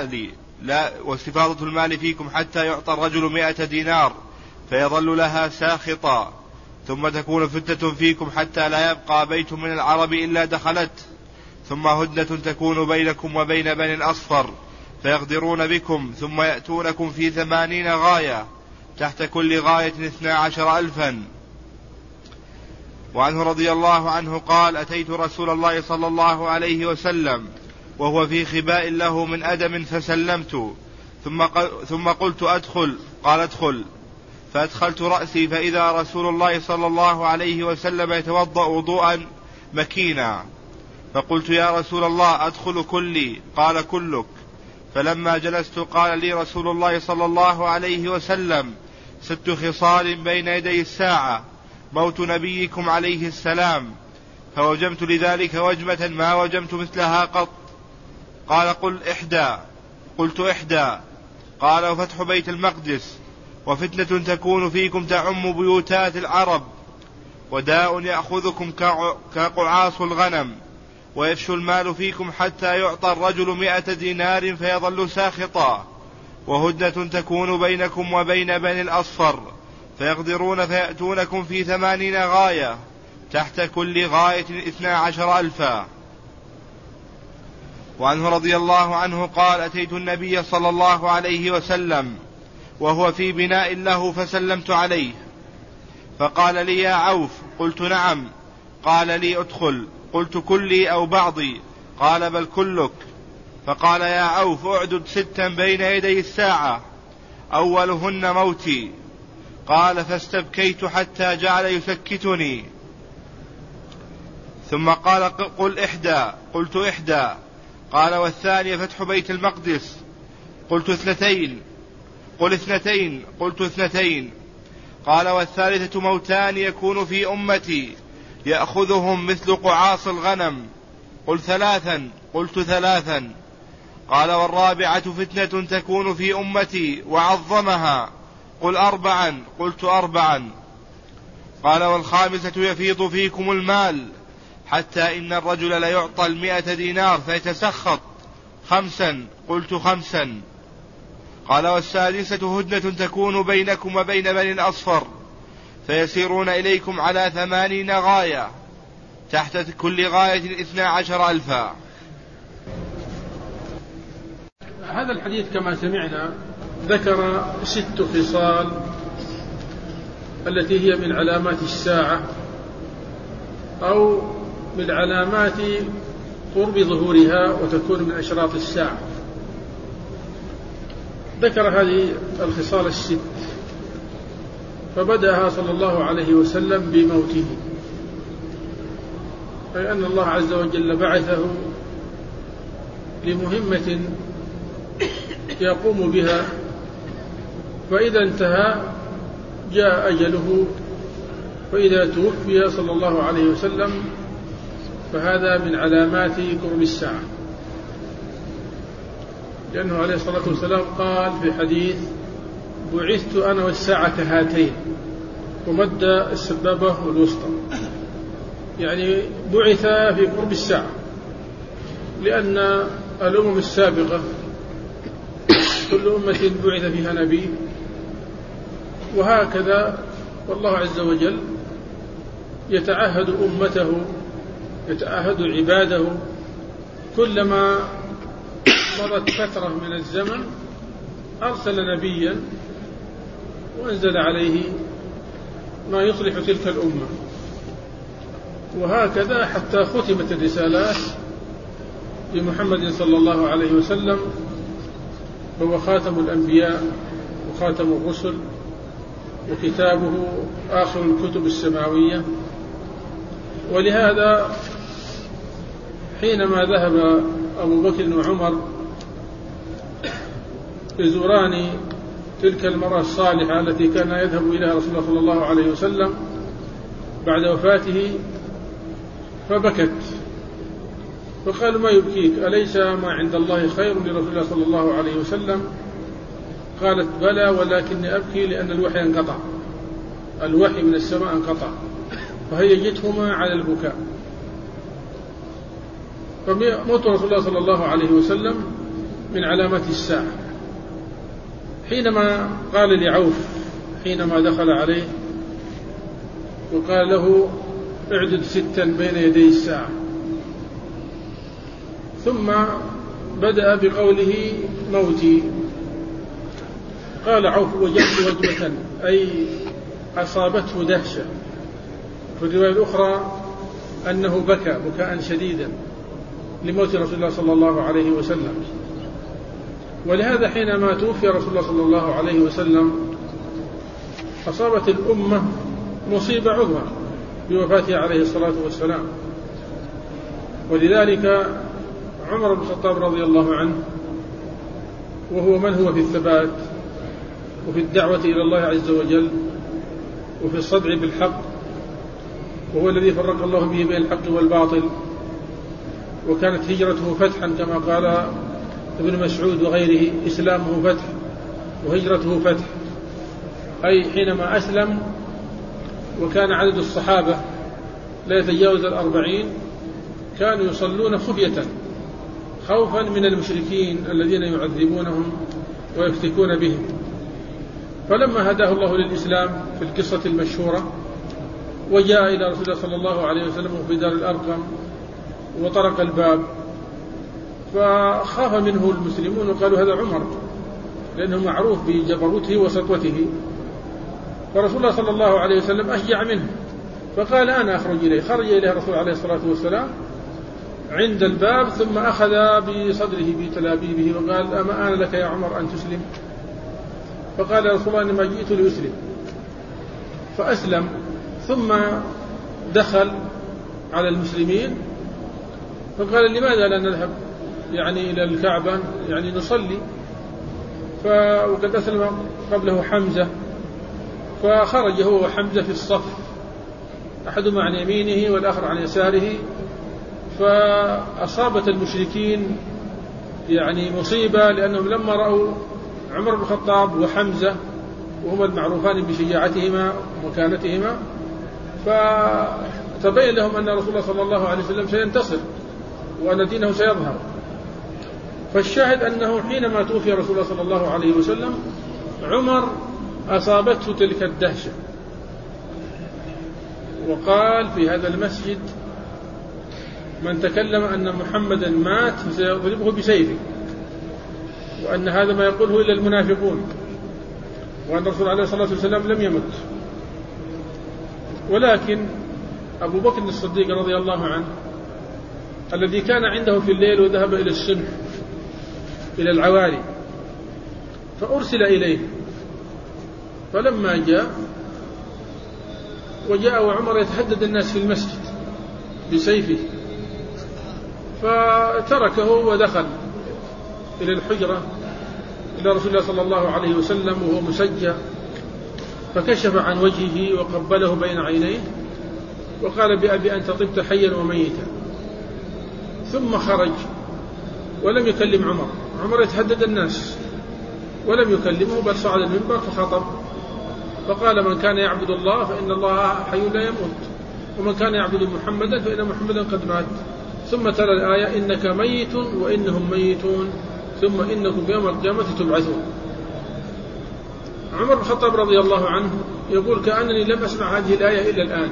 المال فيكم حتى يعطى الرجل 100 دينار فيظل لها ساخطا، ثم تكون فتنة فيكم حتى لا يبقى بيت من العرب إلا دخلت، ثم هدنة تكون بينكم وبين بني الأصفر فيغدرون بكم، ثم يأتونكم في 80 غاية تحت كل غاية 12,000. وعنه رضي الله عنه قال: أتيت رسول الله صلى الله عليه وسلم وهو في خباء له من أدم فسلمت، ثم قلت: أدخل. قال: ادخل. فأدخلت رأسي فإذا رسول الله صلى الله عليه وسلم يتوضأ وضوءا مكينا، فقلت: يا رسول الله أدخل كلي؟ قال: كلك. فلما جلست قال لي رسول الله صلى الله عليه وسلم: 6 خصال بين يدي الساعة، موت نبيكم عليه السلام. فوجمت لذلك وجمة ما وجمت مثلها قط. قال: قل 1. قلت 1. قال: وفتح بيت المقدس، وفتنة تكون فيكم تعم بيوتات العرب، وداء يأخذكم كقعاص الغنم، ويفشو المال فيكم حتى يعطى الرجل 100 دينار فيظل ساخطا، وهدنة تكون بينكم وبين بني الأصفر فيغدرون فيأتونكم في 80 غاية تحت كل غاية 12,000. وعنه رضي الله عنه قال: أتيت النبي صلى الله عليه وسلم وهو في بناء له فسلمت عليه، فقال لي: يا عوف. قلت: نعم. قال لي: ادخل. قلت: كلي أو بعضي؟ قال: بل كلك. فقال: يا عوف اعدد 6 بين يدي الساعة، أولهن موتي. قال: فاستبكيت حتى جعل يسكتني، ثم قال: قل 1. قلت 1. قال: والثانية فتح بيت المقدس. قلت 2. قل 2. قلت 2. قال: والثالثة موتان يكون في أمتي يأخذهم مثل قعاص الغنم. قل 3. قلت 3. قال: والرابعة فتنة تكون في أمتي وعظمها. قل 4. قلت 4. قال: والخامسة يفيض فيكم المال حتى إن الرجل ليعطى 100 دينار فيتسخط. 5. قلت 5. قال: والسادسة هدنة تكون بينكم وبين بني الأصفر فيسيرون إليكم على 80 غاية تحت كل غاية 12,000. هذا الحديث كما سمعنا ذكر 6 خصال التي هي من علامات الساعة أو من علامات قرب ظهورها وتكون من أشراط الساعة. ذكر هذه الخصال 6، فبدأها صلى الله عليه وسلم بموته، أي أن الله عز وجل بعثه لمهمة يقوم بها، فإذا انتهى جاء أجله، فإذا توفي صلى الله عليه وسلم فهذا من علامات قرب الساعة، لأنه عليه الصلاة والسلام قال في حديث: بعثت أنا والساعة كهاتين، ومد السبابة والوسطى، يعني بعث في قرب الساعة، لأن الأمم السابقة كل أمة بعث فيها نبي، وهكذا والله عز وجل يتعهد أمته، يتعهد عباده، كلما مضت فترة من الزمن أرسل نبيا وأنزل عليه ما يصلح تلك الأمة، وهكذا حتى ختمت الرسالات بمحمد صلى الله عليه وسلم، فهو خاتم الأنبياء وخاتم الرسل، وكتابه آخر الكتب السماوية. ولهذا حينما ذهب أبو بكر وعمر يزوران تلك المرأة الصالحة التي كان يذهب إليها رسول الله صلى الله عليه وسلم بعد وفاته، فبكت، فقال: ما يبكيك؟ أليس ما عند الله خير لرسول الله صلى الله عليه وسلم؟ قالت: بلى، ولكني أبكي لأن الوحي انقطع، الوحي من السماء انقطع، فهيجتهما على البكاء. فموت رسول الله صلى الله عليه وسلم من علامات الساعة. حينما قال لعوف حينما دخل عليه وقال له: اعدد 6 بين يدي الساعة، ثم بدأ بقوله: موتي. قال عوف: وجدت وجبة، أي أصابته دهشة. في الرواية الأخرى أنه بكى بكاء شديدا لموت رسول الله صلى الله عليه وسلم. ولهذا حينما توفي رسول الله صلى الله عليه وسلم أصابت الأمة مصيبة عظمى بوفاته عليه الصلاة والسلام. ولذلك عمر بن الخطاب رضي الله عنه، وهو من هو في الثبات وفي الدعوة إلى الله عز وجل وفي الصدع بالحق، وهو الذي فرق الله به بين الحق والباطل، وكانت هجرته فتحا كما قال ابن مسعود وغيره: إسلامه فتح وهجرته فتح. أي حينما أسلم وكان عدد الصحابة لا يتجاوز 40، كانوا يصلون خفية خوفا من المشركين الذين يعذبونهم ويفتكون بهم. فلما هداه الله للإسلام في القصة المشهورة وجاء إلى رسول الله صلى الله عليه وسلم في دار الأرقم وطرق الباب، فخاف منه المسلمون وقالوا: هذا عمر، لأنه معروف بجبروته وسطوته. فرسول الله صلى الله عليه وسلم أشجع منه فقال: أنا أخرج إليه. خرج إليه الرسول عليه الصلاة والسلام عند الباب، ثم أخذ بصدره بتلابيبه وقال: أما آن لك يا عمر أن تسلم؟ فقال رسول الله: إنما جئت لأسلم. فأسلم، ثم دخل على المسلمين فقال: لماذا لا نذهب إلى الكعبة نصلي؟ وقد أسلم قبله حمزة، فخرج هو وحمزة في الصف، أحدهما عن يمينه والآخر عن يساره، فأصابت المشركين مصيبة، لأنهم لما رأوا عمر بن الخطاب وحمزة وهما المعروفان بشجاعتهما ومكانتهما، فتبين لهم أن رسول الله صلى الله عليه وسلم سينتصر وأن دينه سيظهر. فالشاهد أنه حينما توفي رسول الله صلى الله عليه وسلم عمر أصابته تلك الدهشة، وقال في هذا المسجد: من تكلم أن محمدا مات فسيضربه بسيفه، وأن هذا ما يقوله إلا المنافقون، وأن الرسول عليه الصلاة والسلام لم يمت. ولكن أبو بكر الصديق رضي الله عنه الذي كان عنده في الليل وذهب إلى السنح إلى العوالي، فأرسل إليه، فلما جاء وعمر يتحدد الناس في المسجد بسيفه، فتركه ودخل إلى الحجرة إلى رسول الله صلى الله عليه وسلم وهو مسجى، فكشف عن وجهه وقبله بين عينيه وقال: بأبي أنت طبت حيا وميتا. ثم خرج ولم يكلم عمر يتحدد الناس ولم يكلمه، بل صعد المنبر فخطب فقال: من كان يعبد الله فإن الله حي لا يموت، ومن كان يعبد محمدا فإن محمدا قد مات. ثم ترى الآية: إنك ميت وإنهم ميتون ثم إنكم يوم القيامة تبعثون. عمر بن الخطاب رضي الله عنه يقول: كأنني لم أسمع هذه الآية إلا الآن،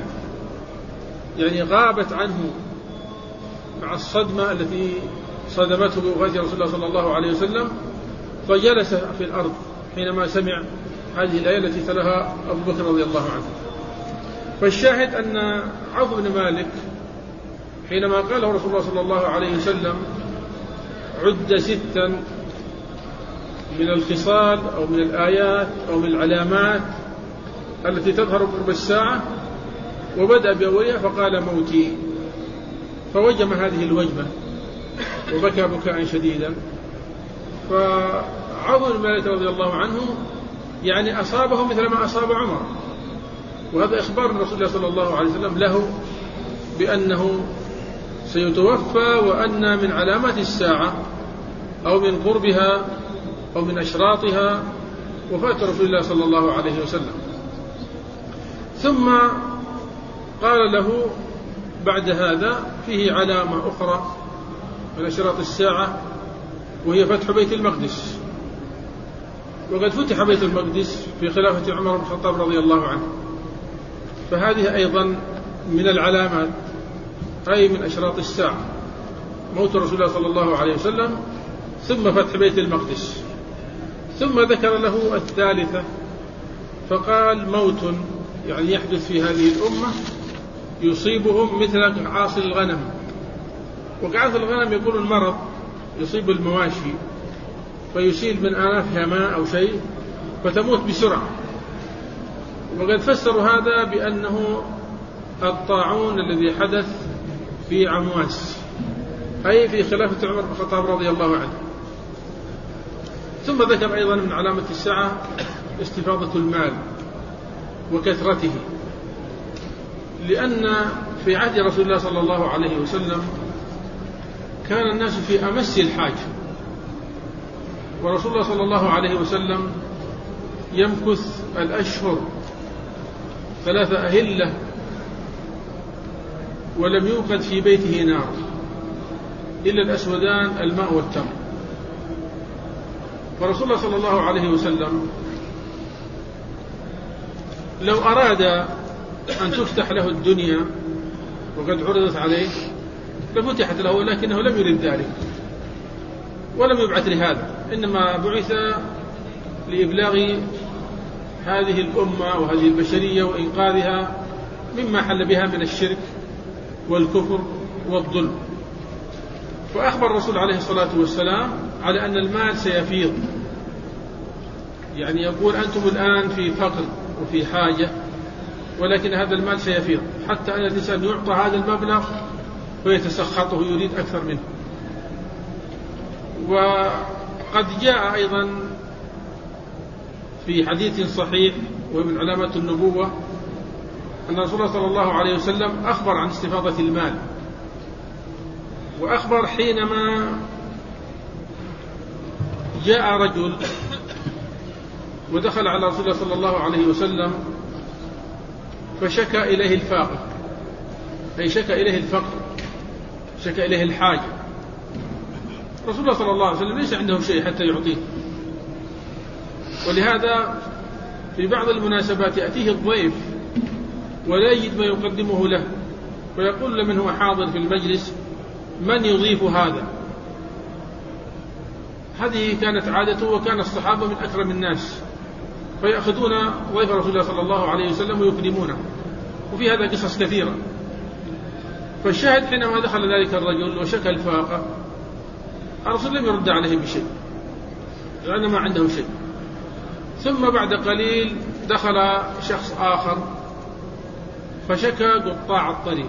غابت عنه مع الصدمة التي صدمته بوفاة رسول الله صلى الله عليه وسلم، فجلس في الأرض حينما سمع هذه الآية التي تلاها أبو بكر رضي الله عنه. فالشاهد أن عوف بن مالك حينما قاله رسول الله صلى الله عليه وسلم: عد 6 من الخصال أو من الآيات أو من العلامات التي تظهر قرب الساعة، وبدأ بأولها فقال موتي، فوجم هذه الوجمة وبكى بكاء شديدا. فعوض بن مالك رضي الله عنه يعني أصابه مثل ما أصاب عمر، وهذا إخبار من رسول الله صلى الله عليه وسلم له بأنه سيتوفى، وأن من علامات الساعة أو من قربها أو من أشراطها وفاة رسول الله صلى الله عليه وسلم. ثم قال له بعد هذا فيه علامة أخرى من أشراط الساعة، وهي فتح بيت المقدس، وقد فتح بيت المقدس في خلافة عمر بن الخطاب رضي الله عنه، فهذه أيضا من العلامات أي من أشراط الساعة، موت رسول الله صلى الله عليه وسلم ثم فتح بيت المقدس. ثم ذكر له الثالثة فقال موت يعني يحدث في هذه الأمة يصيبهم مثل عاصي الغنم، وقعاص الغنم يقول المرض يصيب المواشي فيسيل من آنافها ماء أو شيء فتموت بسرعة، وقد فسروا هذا بأنه الطاعون الذي حدث في عمواس أي في خلافة عمر بن الخطاب رضي الله عنه. ثم ذكر أيضا من علامة الساعة استفاضة المال وكثرته، لأن في عهد رسول الله صلى الله عليه وسلم كان الناس في أمس الحاجة، ورسول الله صلى الله عليه وسلم يمكث الأشهر 3 أهلة ولم يوقد في بيته نار إلا الأسودان الماء والتمر. فرسول الله صلى الله عليه وسلم لو أراد أن تفتح له الدنيا وقد عرضت عليه لفتحت له، ولكنه لم يرد ذلك ولم يبعث لهذا، إنما بعث لإبلاغ هذه الأمة وهذه البشرية وإنقاذها مما حل بها من الشرك والكفر والظلم. فأخبر الرسول عليه الصلاة والسلام على أن المال سيفيض، يعني يقول أنتم الآن في فقر وفي حاجة، ولكن هذا المال سيفيض حتى أن الإنسان يعطى هذا المبلغ فيتسخطه يريد أكثر منه. وقد جاء أيضا في حديث صحيح ومن علامات النبوة أن رسول الله صلى الله عليه وسلم أخبر عن استفاضة المال، وأخبر حينما جاء رجل ودخل على رسول الله صلى الله عليه وسلم فشكى إليه الفاقة، أي شكى إليه الفقر، شكى إليه الحاجة. رسول الله صلى الله عليه وسلم ليس عنده شيء حتى يعطيه، ولهذا في بعض المناسبات يأتيه الضيف ولا يجد ما يقدمه له، ويقول لمن هو حاضر في المجلس من يضيف هذا. هذه كانت عادته، وكان الصحابة من أكرم الناس، فيأخذون ضيف رسول الله صلى الله عليه وسلم ويكرمونه، وفي هذا قصص كثيرة. فالشاهد حينما دخل ذلك الرجل وشكى الفاقة الرسول لم يرد عليه بشيء لأنه ما عنده شيء. ثم بعد قليل دخل شخص آخر فشكى قطاع الطريق.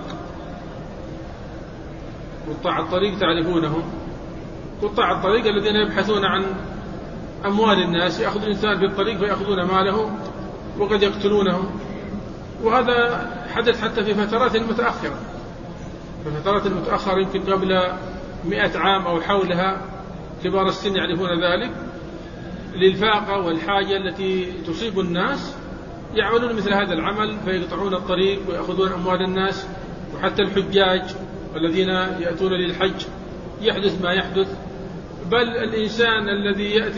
قطاع الطريق تعرفونهم، قطاع الطريق الذين يبحثون عن أموال الناس، يأخذ الإنسان في الطريق فيأخذون ماله وقد يقتلونه. وهذا حدث حتى في فترات متأخرة، في فترات المتأخرة يمكن قبل 100 عام أو حولها، كبار السن يعرفون ذلك، للفاقة والحاجة التي تصيب الناس يعملون مثل هذا العمل فيقطعون الطريق ويأخذون أموال الناس. وحتى الحجاج الذين يأتون للحج يحدث ما يحدث، بل الإنسان الذي يأتي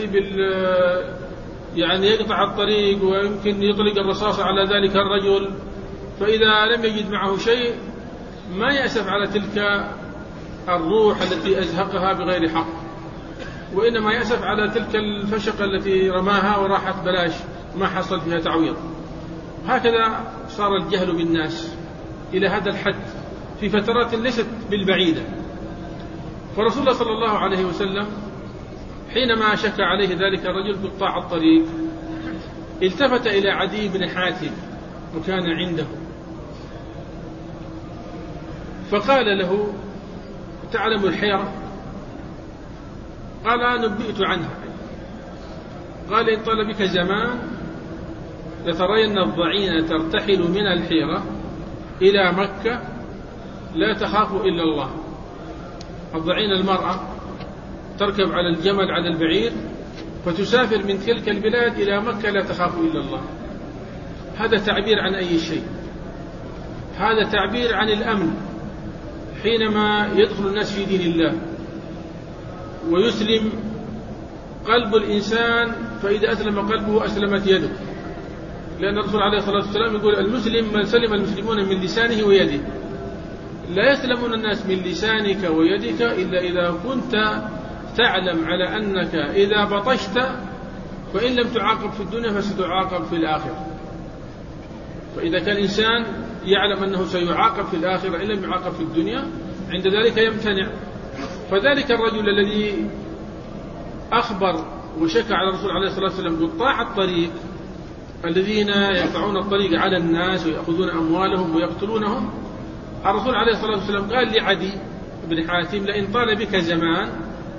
يعني يقطع الطريق ويمكن يطلق الرصاص على ذلك الرجل، فإذا لم يجد معه شيء ما يأسف على تلك الروح التي أزهقها بغير حق، وإنما يأسف على تلك الفشقة التي رماها وراحت بلاش ما حصل فيها تعويض. هكذا صار الجهل بالناس إلى هذا الحد في فترات ليست بالبعيدة. فرسول الله صلى الله عليه وسلم حينما شكى عليه ذلك الرجل قطاع الطريق التفت إلى عدي بن حاتم وكان عنده، فقال له: تعلم الحيرة؟ قال: نبئت عنها. قال: إن طال بك زمان لترين الضعين ترتحل من الحيرة إلى مكة لا تخاف إلا الله. الضعين المرأة تركب على الجمل على البعير فتسافر من تلك البلاد إلى مكة لا تخاف إلا الله. هذا تعبير عن أي شيء؟ هذا تعبير عن الأمن حينما يدخل الناس في دين الله ويسلم قلب الإنسان، فإذا أسلم قلبه أسلمت يده، لأن الرسول عليه الصلاة والسلام يقول: المسلم من سلم المسلمون من لسانه ويده. لا يسلمون الناس من لسانك ويدك إلا إذا كنت تعلم على أنك إذا بطشت فإن لم تعاقب في الدنيا فستعاقب في الآخرة. فإذا كان الإنسان يعلم أنه سيعاقب في الآخرة إن لم يعاقب في الدنيا عند ذلك يمتنع. فذلك الرجل الذي أخبر وشكى على الرسول عليه الصلاة والسلام قطاع الطريق الذين يقطعون الطريق على الناس ويأخذون أموالهم ويقتلونهم، الرسول عليه الصلاة والسلام قال لعدي بن حاتم: لئن طال بك زمان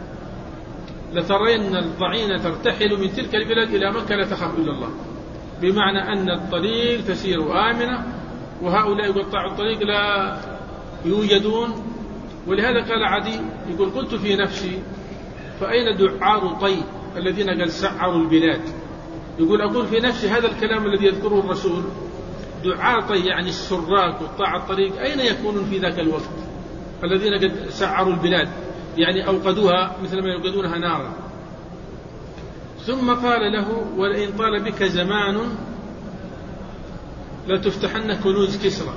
لترين الضعين ترتحل من تلك البلاد إلى مكة لا تخاف إلا الله. بمعنى أن الطريق تسير آمنة وهؤلاء يقطعوا الطريق لا يوجدون. ولهذا قال عدي يقول: قلت في نفسي فأين دعار طي الذين قد سعروا البلاد؟ يقول: أقول في نفسي هذا الكلام الذي يذكره الرسول، دعار طي يعني السراق وقطاع الطريق، أين يكونون في ذاك الوقت الذين قد سعروا البلاد، يعني أوقدوها مثل ما يوقدونها نارا. ثم قال له: ولئن طال بك زمان لتفتحن كنوز كسرى.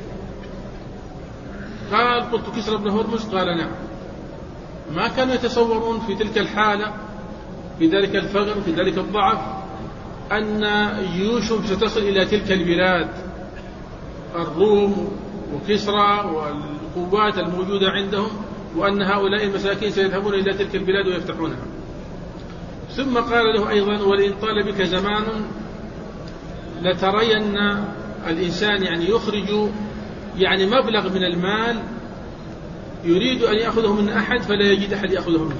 قال: قلت: كسرى بن هرمز؟ قال: نعم. ما كانوا يتصورون في تلك الحالة، في ذلك الفقر، في ذلك الضعف، أن جيوشهم ستصل إلى تلك البلاد، الروم وكسرى والقوات الموجودة عندهم، وأن هؤلاء المساكين سيذهبون إلى تلك البلاد ويفتحونها. ثم قال له أيضا: ولئن طال بك زمان لترين الإنسان يعني يخرج يعني مبلغ من المال يريد أن يأخذه من أحد فلا يجد أحد يأخذه منه.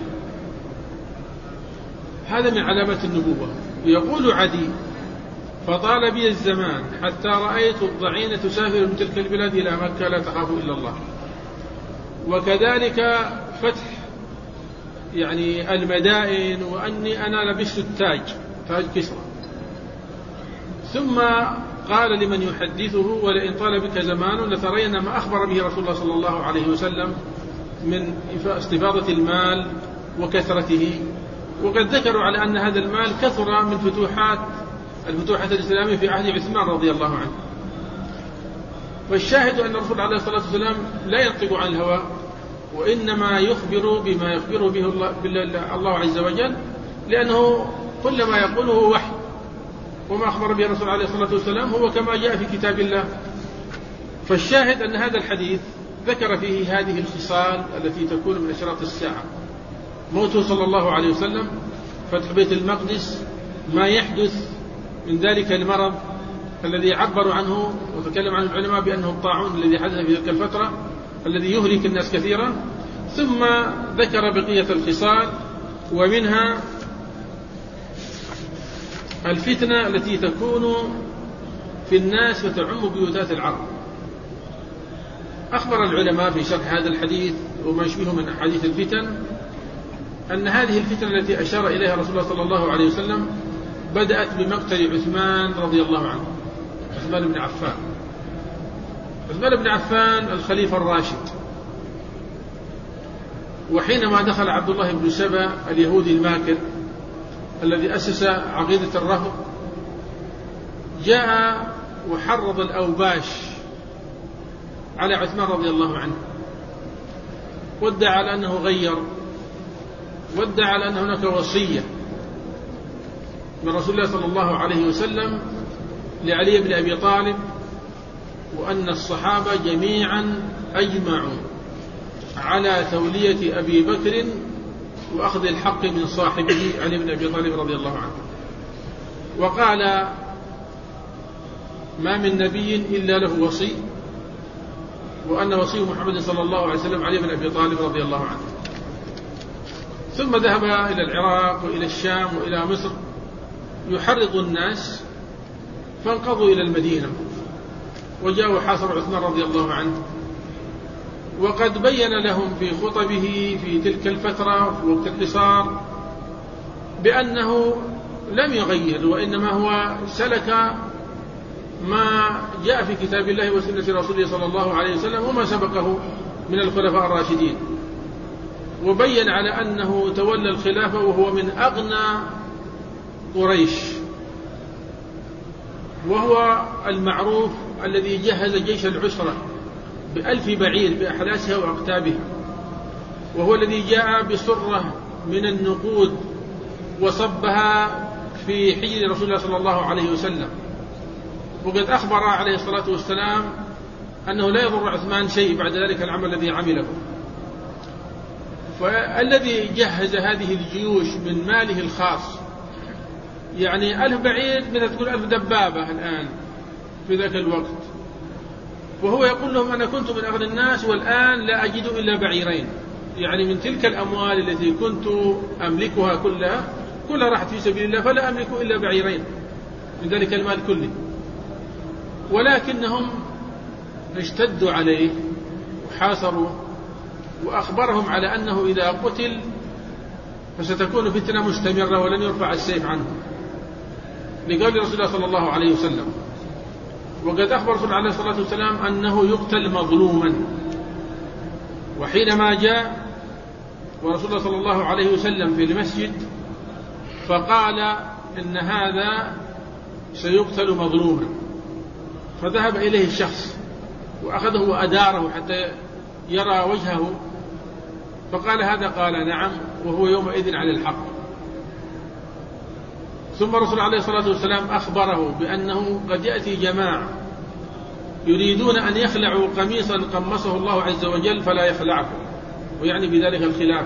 هذا من علامات النبوة. يقول عدي: فطال بي الزمان حتى رأيت الضعين تسافر من تلك البلاد إلى مكة لا تخاف إلا الله. وكذلك فتح يعني المدائن، وأني أنا لبست التاج، تاج كسرى. ثم قال لمن يحدثه: ولئن طال بك زمان لترين ما أخبر به رسول الله صلى الله عليه وسلم من استفاضة المال وكثرته. وقد ذكروا على أن هذا المال كثر من الفتوحات الإسلامية في عهد عثمان رضي الله عنه. والشاهد أن الرسول عليه الصلاة والسلام لا ينطق عن الهوى، وإنما يخبر بما يخبره به الله عز وجل، لأنه كل ما يقوله هو وحي، وما أخبر به الرسول عليه الصلاة والسلام هو كما جاء في كتاب الله. فالشاهد أن هذا الحديث ذكر فيه هذه الخصال التي تكون من أشراط الساعة: موته صلى الله عليه وسلم، فتح بيت المقدس، ما يحدث من ذلك المرض الذي عبروا عنه وتكلم عنه العلماء بأنه الطاعون الذي حدث في تلك الفترة الذي يهلك الناس كثيرا. ثم ذكر بقية الخصال، ومنها الفتنة التي تكون في الناس وتعم بيوتات العرب. أخبر العلماء في شرح هذا الحديث وما يشبهه من أحاديث الفتن أن هذه الفتنة التي أشار إليها رسول الله صلى الله عليه وسلم بدأت بمقتل عثمان رضي الله عنه، عثمان بن عفان. عثمان بن عفان الخليفة الراشد، وحينما دخل عبد الله بن سبأ اليهودي الماكر الذي أسس عقيدة الرفض، جاء وحرض الأوباش على عثمان رضي الله عنه، وادعى على أنه غير، وادعى على أن هناك وصية من رسول الله صلى الله عليه وسلم لعلي بن أبي طالب، وأن الصحابة جميعا أجمعوا على تولية أبي بكر وأخذ الحق من صاحبه علي بن أبي طالب رضي الله عنه. وقال ما من نبي إلا له وصي، وأن وصيه محمد صلى الله عليه وسلم علي بن أبي طالب رضي الله عنه. ثم ذهب إلى العراق وإلى الشام وإلى مصر يحرض الناس، فانقضوا إلى المدينة وجاءوا حاصروا عثمان رضي الله عنه، وقد بين لهم في خطبه في تلك الفترة في وقت الحصار بأنه لم يغير، وإنما هو سلك ما جاء في كتاب الله وسنة رسوله صلى الله عليه وسلم وما سبقه من الخلفاء الراشدين، وبين على أنه تولى الخلافة وهو من أغنى قريش، وهو المعروف الذي جهز جيش العسرة ب1000 بعير بأحلاسها وأقتابها، وهو الذي جاء بسرة من النقود وصبها في حجر رسول الله صلى الله عليه وسلم. وقد أخبر عليه الصلاة والسلام أنه لا يضر عثمان شيء بعد ذلك العمل الذي عمله. فالذي جهز هذه الجيوش من ماله الخاص، يعني 1000 بعير مثل تقول 1000 دبابة الآن في ذاك الوقت، وهو يقول لهم أنا كنت من أغنى الناس والآن لا أجد إلا بعيرين، يعني من تلك الأموال التي كنت أملكها كلها راحت في سبيل الله، فلا أملك إلا بعيرين من ذلك المال كله. ولكنهم اشتدوا عليه وحاصروا، وأخبرهم على أنه إذا قتل فستكون فتنة مستمرة ولن يرفع السيف عنه، لقول رسول الله صلى الله عليه وسلم. وقد أخبر رسول الله عليه الصلاة والسلام أنه يقتل مظلوما. وحينما جاء ورسول الله صلى الله عليه وسلم في المسجد فقال إن هذا سيقتل مظلوما، فذهب إليه الشخص وأخذه وأداره حتى يرى وجهه، فقال هذا؟ قال نعم، وهو يومئذ على الحق. ثم الرسول عليه الصلاة والسلام أخبره بأنه قد يأتي جماعة يريدون أن يخلعوا قميصا قمصه الله عز وجل فلا يخلعه، ويعني بذلك الخلاف.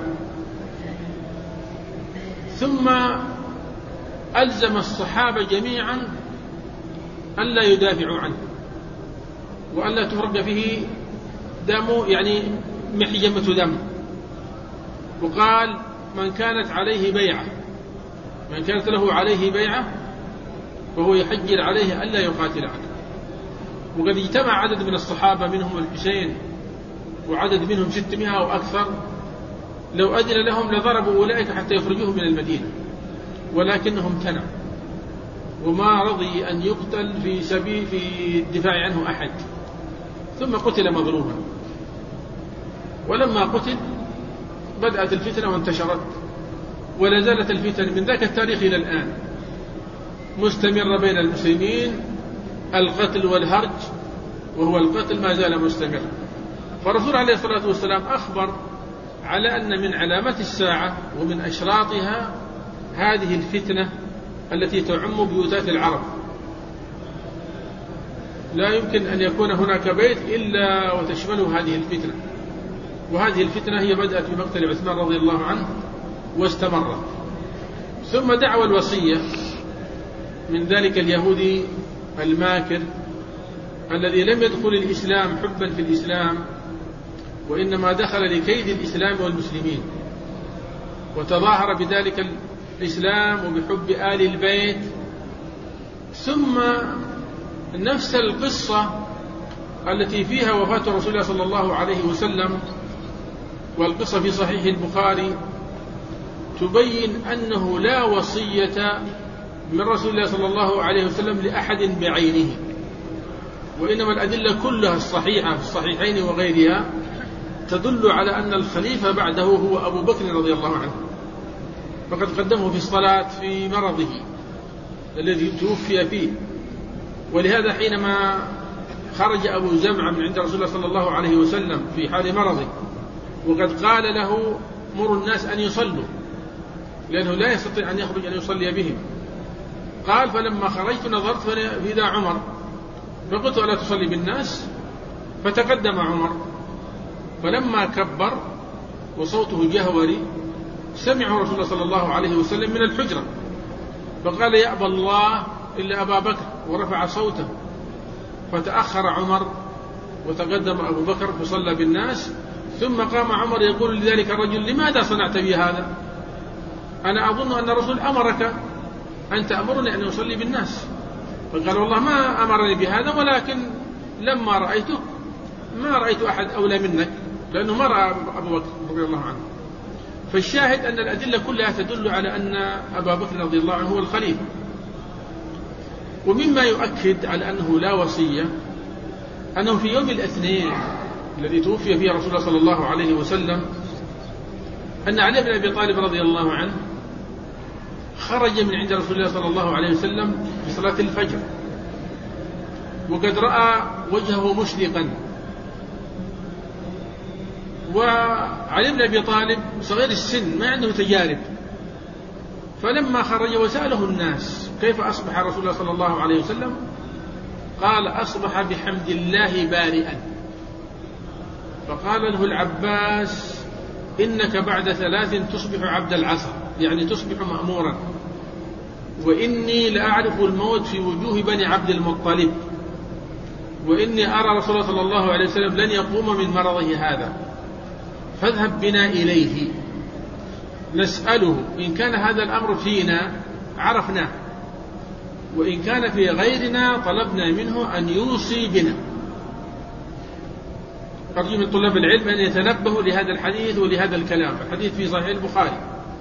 ثم ألزم الصحابة جميعا ألا يدافعوا عنه وألا تفرق فيه دم، يعني محجمة دم. وقال من كانت له عليه بيعة فهو يحجر عليه ألا يقاتل عنه. وقد اجتمع عدد من الصحابة منهم الحسين وعدد منهم 600 أو أكثر، لو أذن لهم لضربوا أولئك حتى يخرجوهم من المدينة، ولكنهم امتنعوا وما رضي أن يقتل في سبيل في الدفاع عنه أحد. ثم قتل مظلوما. ولما قتل بدأت الفتنة وانتشرت، ولا زالت الفتن من ذاك التاريخ إلى الآن مستمرة بين المسلمين، القتل والهرج، وهو القتل ما زال مستمر. فالرسول عليه الصلاة والسلام أخبر على أن من علامات الساعة ومن أشراطها هذه الفتنة التي تعم بيوتات العرب. لا يمكن أن يكون هناك بيت إلا وتشمله هذه الفتنة، وهذه الفتنة هي بدأت بمقتل عثمان رضي الله عنه واستمرت. ثم دعوى الوصية من ذلك اليهودي الماكر الذي لم يدخل الإسلام حبا في الإسلام، وإنما دخل لكيد الإسلام والمسلمين، وتظاهر بذلك الإسلام وبحب آل البيت. ثم نفس القصة التي فيها وفاة رسول الله صلى الله عليه وسلم، والقصة في صحيح البخاري، تبين أنه لا وصية من رسول الله صلى الله عليه وسلم لأحد بعينه، وإنما الأدلة كلها الصحيحة في الصحيحين وغيرها تدل على أن الخليفة بعده هو أبو بكر رضي الله عنه، فقد قدمه في الصلاة في مرضه الذي توفي فيه. ولهذا حينما خرج أبو زمعة من عند رسول الله صلى الله عليه وسلم في حال مرضه، وقد قال له مر الناس أن يصلوا لأنه لا يستطيع أن يخرج أن يصلي بهم، قال فلما خرجت نظرت فإذا عمر، فقلت ألا تصلي بالناس؟ فتقدم عمر، فلما كبر وصوته جهوري سمعه رسول الله صلى الله عليه وسلم من الحجرة، فقال يأبى الله إلا أبا بكر، ورفع صوته فتأخر عمر وتقدم أبو بكر فصلى بالناس، ثم قام عمر يقول لذلك الرجل: لماذا صنعت بي هذا؟ أنا أظن أن الرسول أمرك أن تأمرني أن أصلي بالناس. فقال: والله ما أمرني بهذا، ولكن لما رأيته ما رأيت أحد أولى منك، لأنه ما رأى أبو بكر رضي الله عنه. فالشاهد أن الأدلة كلها تدل على أن أبا بكر رضي الله عنه هو الخليفة. ومما يؤكد على أنه لا وصية أنه في يوم الاثنين الذي توفي فيه رسول الله صلى الله عليه وسلم أن علي بن أبي طالب رضي الله عنه خرج من عند رسول الله صلى الله عليه وسلم في صلاة الفجر، وقد رأى وجهه مشرقا، وعلي بن أبي طالب صغير السن ما عنده تجارب، فلما خرج وسأله الناس: كيف أصبح رسول الله صلى الله عليه وسلم؟ قال: أصبح بحمد الله بارئا. فقال له العباس: إنك بعد 3 تصبح عبد العصا، يعني تصبح مأمورا، وإني لأعرف الموت في وجوه بني عبد المطلب، وإني أرى رسول الله صلى الله عليه وسلم لن يقوم من مرضه هذا، فاذهب بنا إليه نسأله، إن كان هذا الأمر فينا عرفناه، وإن كان في غيرنا طلبنا منه أن يوصي بنا. أرجو من طلاب العلم أن يتنبهوا لهذا الحديث ولهذا الكلام. الحديث في صحيح البخاري.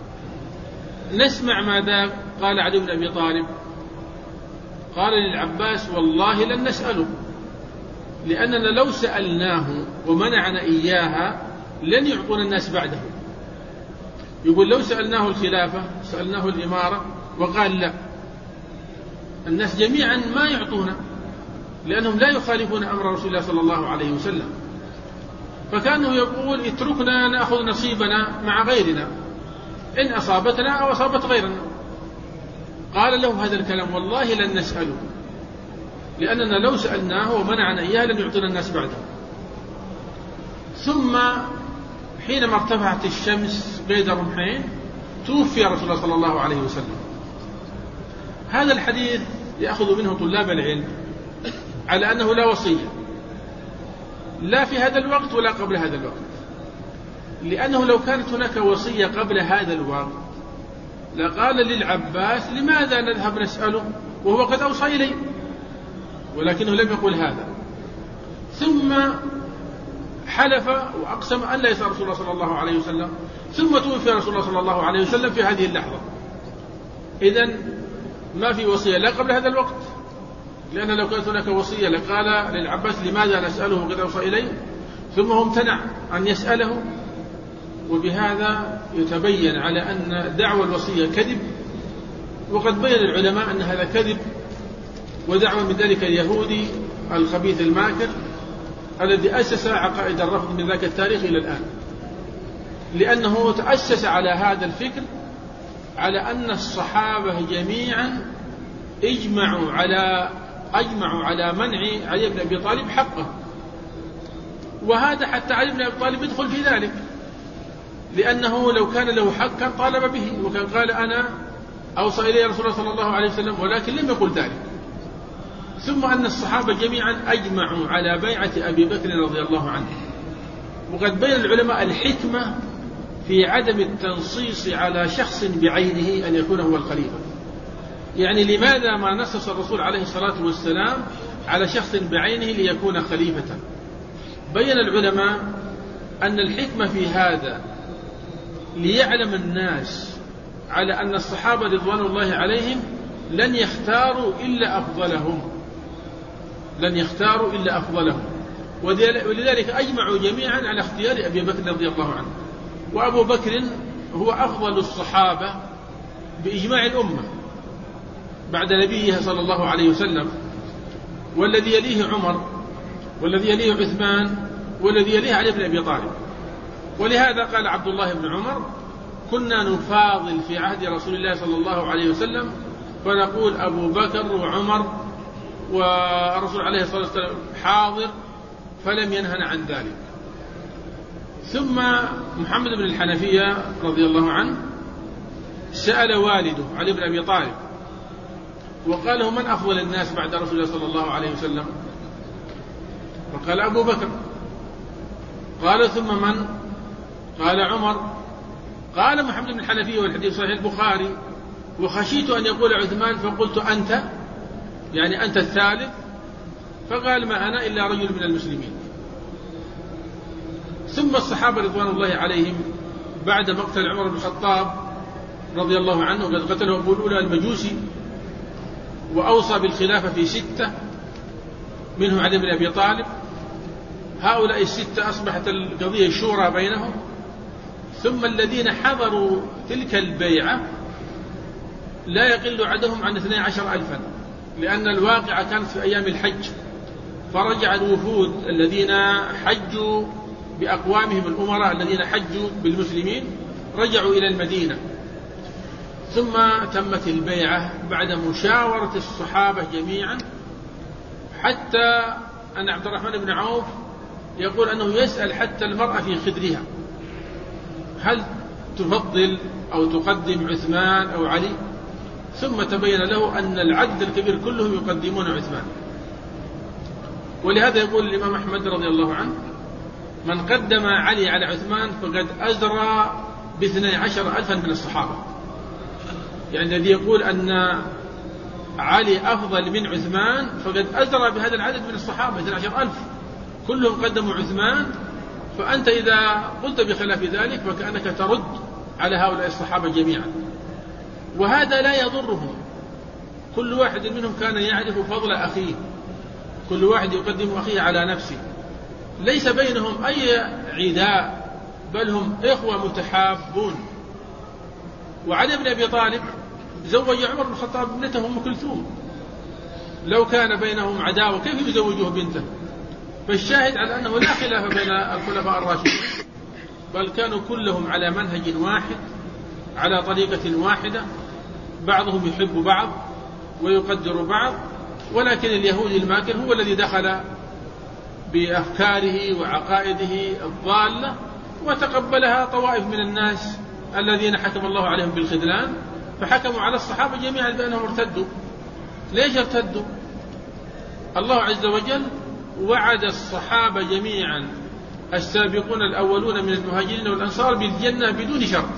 نسمع ماذا قال علي بن أبي طالب. قال للعباس: والله لن نسأله، لأننا لو سألناه ومنعنا إياها لن يعطونا الناس بعده. يقول: لو سألناه الخلافة، سألناه الإمارة، وقال لا، الناس جميعا ما يعطونا، لأنهم لا يخالفون أمر رسول الله صلى الله عليه وسلم. فكانه يقول: اتركنا نأخذ نصيبنا مع غيرنا، إن أصابتنا أو أصابت غيرنا. قال له هذا الكلام: والله لن نسأله، لأننا لو سألناه ومنعنا إياه لن يعطينا الناس بعده. ثم حينما ارتفعت الشمس بين الرمحين توفي رسول الله صلى الله عليه وسلم. هذا الحديث يأخذ منه طلاب العلم على أنه لا وصية، لا في هذا الوقت ولا قبل هذا الوقت، لأنه لو كانت هناك وصية قبل هذا الوقت لقال للعباس: لماذا نذهب نسأله وهو قد أوصى إليه؟ ولكنه لم يقل هذا. ثم حلف وأقسم أن لا يسأل رسول الله صلى الله عليه وسلم، ثم توفي رسول الله صلى الله عليه وسلم في هذه اللحظة. إذن ما في وصية لا قبل هذا الوقت، لأن لو كانت هناك وصية لقال للعباس: لماذا نسأله قد أوصى إليه؟ ثم هو امتنع أن يسأله. وبهذا يتبين على أن دعوى الوصية كذب، وقد بين العلماء أن هذا كذب، ودعوى من ذلك اليهودي الخبيث الماكر الذي أسس عقائد الرفض من ذاك التاريخ إلى الآن، لأنه تأسس على هذا الفكر على أن الصحابة جميعا أجمعوا على منع علي بن أبي طالب حقه، وهذا حتى علي بن أبي طالب يدخل في ذلك، لأنه لو كان له حق كان طالب به، وكان قال: أنا أوصى إليه رسول الله صلى الله عليه وسلم، ولكن لم يقل ذلك. ثم أن الصحابة جميعا أجمعوا على بيعة أبي بكر رضي الله عنه. وقد بين العلماء الحكمة في عدم التنصيص على شخص بعينه أن يكون هو الخليفة. يعني لماذا ما نصص الرسول عليه الصلاة والسلام على شخص بعينه ليكون خليفة؟ بين العلماء أن الحكمة في هذا ليعلم الناس على أن الصحابة رضوان الله عليهم لن يختاروا إلا أفضلهم، ولذلك أجمعوا جميعا على اختيار أبي بكر رضي الله عنه. وأبو بكر هو أفضل الصحابة بإجماع الأمة بعد نبيها صلى الله عليه وسلم، والذي يليه عمر، والذي يليه عثمان، والذي يليه علي بن أبي طالب. ولهذا قال عبد الله بن عمر: كنا نفاضل في عهد رسول الله صلى الله عليه وسلم، فنقول أبو بكر وعمر، والرسول عليه الصلاة والسلام حاضر، فلم ينهنا عن ذلك. ثم محمد بن الحنفية رضي الله عنه سأل والده علي بن أبي طالب وقال له: من أفضل الناس بعد رسول الله صلى الله عليه وسلم؟ فقال أبو بكر. قال ثم من؟ قال عمر. قال محمد بن الحنفية والحديث صحيح البخاري: وخشيت أن يقول عثمان فقلت أنت، يعني أنت الثالث. فقال: ما أنا إلا رجل من المسلمين. ثم الصحابة رضوان الله عليهم بعد مقتل عمر بن الخطاب رضي الله عنه، وقد قتله أبو الأولى المجوسي، وأوصى بالخلافة في 6 منهم علي بن أبي طالب. هؤلاء 6 أصبحت القضية شورى بينهم. ثم الذين حضروا تلك البيعة لا يقل عددهم عن 12,000، لأن الواقعة كانت في أيام الحج، فرجع الوفود الذين حجوا بأقوامهم الأمراء الذين حجوا بالمسلمين رجعوا إلى المدينة. ثم تمت البيعة بعد مشاورة الصحابة جميعا، حتى أن عبد الرحمن بن عوف يقول أنه يسأل حتى المرأة في خدرها: هل تفضل أو تقدم عثمان أو علي؟ ثم تبين له أن العدد الكبير كلهم يقدمون عثمان. ولهذا يقول الإمام أحمد رضي الله عنه: من قدم علي على عثمان فقد أزرى ب12,000 من الصحابة. يعني الذي يقول أن علي أفضل من عثمان فقد أزرى بهذا العدد من الصحابة 12,000 كلهم قدموا عثمان. فأنت إذا قلت بخلاف ذلك فكأنك ترد على هؤلاء الصحابة جميعا، وهذا لا يضرهم. كل واحد منهم كان يعرف فضل أخيه، كل واحد يقدم أخيه على نفسه، ليس بينهم أي عداء، بل هم إخوة متحابون. وعلي بن أبي طالب زوج عمر بن الخطاب ابنته أم كلثوم، لو كان بينهم عداوة كيف يزوجه بنته؟ فالشاهد على أنه لا خلاف بين الخلفاء الراشدين، بل كانوا كلهم على منهج واحد، على طريقة واحدة، بعضهم يحب بعض ويقدر بعض. ولكن اليهودي الماكر هو الذي دخل بأفكاره وعقائده الضالة وتقبلها طوائف من الناس الذين حكم الله عليهم بالخذلان، فحكموا على الصحابة جميعا بأنهم ارتدوا. ليش ارتدوا؟ الله عز وجل وعد الصحابة جميعا السابقون الأولون من المهاجرين والأنصار بالجنة بدون شرط،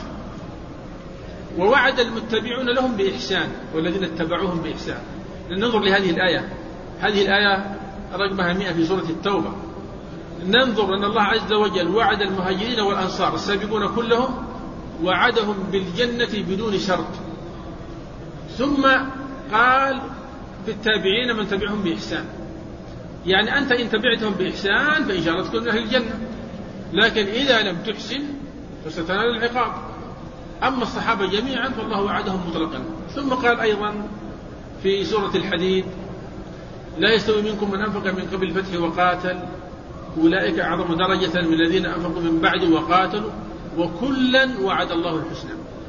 ووعد المتبعون لهم بإحسان والذين اتبعوهم بإحسان. ننظر لهذه الآية، هذه الآية رقمها 100 في سورة التوبة. ننظر أن الله عز وجل وعد المهاجرين والأنصار السابقون كلهم، وعدهم بالجنة بدون شرط، ثم قال في التابعين من تبعهم بإحسان. يعني أنت إن تبعتهم بإحسان فإن شاء الله تكون من أهل الجنة، لكن إذا لم تحسن فستنال العقاب. أما الصحابة جميعا فالله وعدهم مطلقا. ثم قال أيضا في سورة الحديد: لا يستوي منكم من أنفق من قبل الفتح وقاتل أولئك أعظم درجة من الذين أنفقوا من بعد وقاتلوا وكلا وعد الله الحسنى.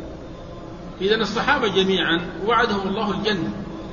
إذن الصحابة جميعا وعدهم الله الجنة،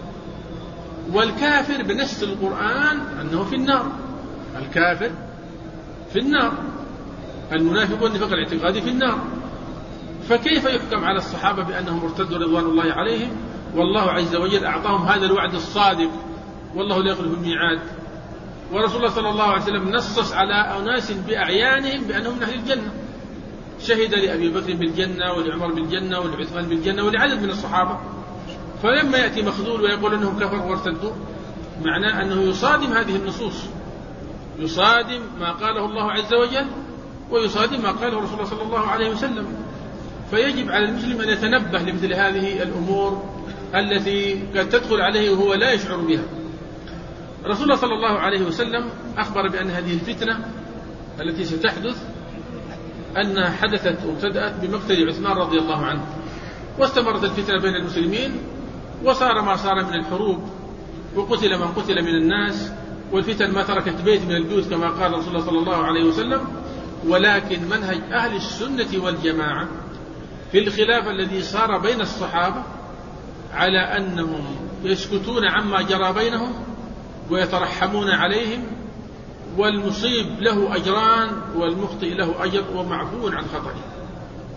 والكافر بنص القرآن أنه في النار. الكافر في النار، المنافقون النفاق الاعتقادي في النار. فكيف يحكم على الصحابة بأنهم ارتدوا رضوان الله عليهم والله عز وجل أعطاهم هذا الوعد الصادق، والله لا يخلف الميعاد؟ ورسول الله صلى الله عليه وسلم نصص على أناس بأعيانهم بأنهم من أهل الجنة، شهد لأبي بكر بالجنة ولعمر بالجنة ولعثمان بالجنة ولعدد من الصحابة. فلما يأتي مخذول ويقول أنهم كفروا وارتدوا، معناه أنه يصادم هذه النصوص، يصادم ما قاله الله عز وجل ويصادم ما قاله رسول الله صلى الله عليه وسلم. فيجب على المسلم أن يتنبه لمثل هذه الأمور التي قد تدخل عليه وهو لا يشعر بها. رسول الله صلى الله عليه وسلم أخبر بأن هذه الفتنة التي ستحدث أنها حدثت وابتدأت بمقتل عثمان رضي الله عنه، واستمرت الفتنة بين المسلمين، وصار ما صار من الحروب، وقتل من قتل من الناس، والفتن ما تركت بيت من البيوت كما قال رسول الله صلى الله عليه وسلم. ولكن منهج أهل السنة والجماعة في الخلاف الذي صار بين الصحابة على أنهم يسكتون عما جرى بينهم ويترحمون عليهم، والمصيب له أجران والمخطئ له أجر ومعفو عن خطئه.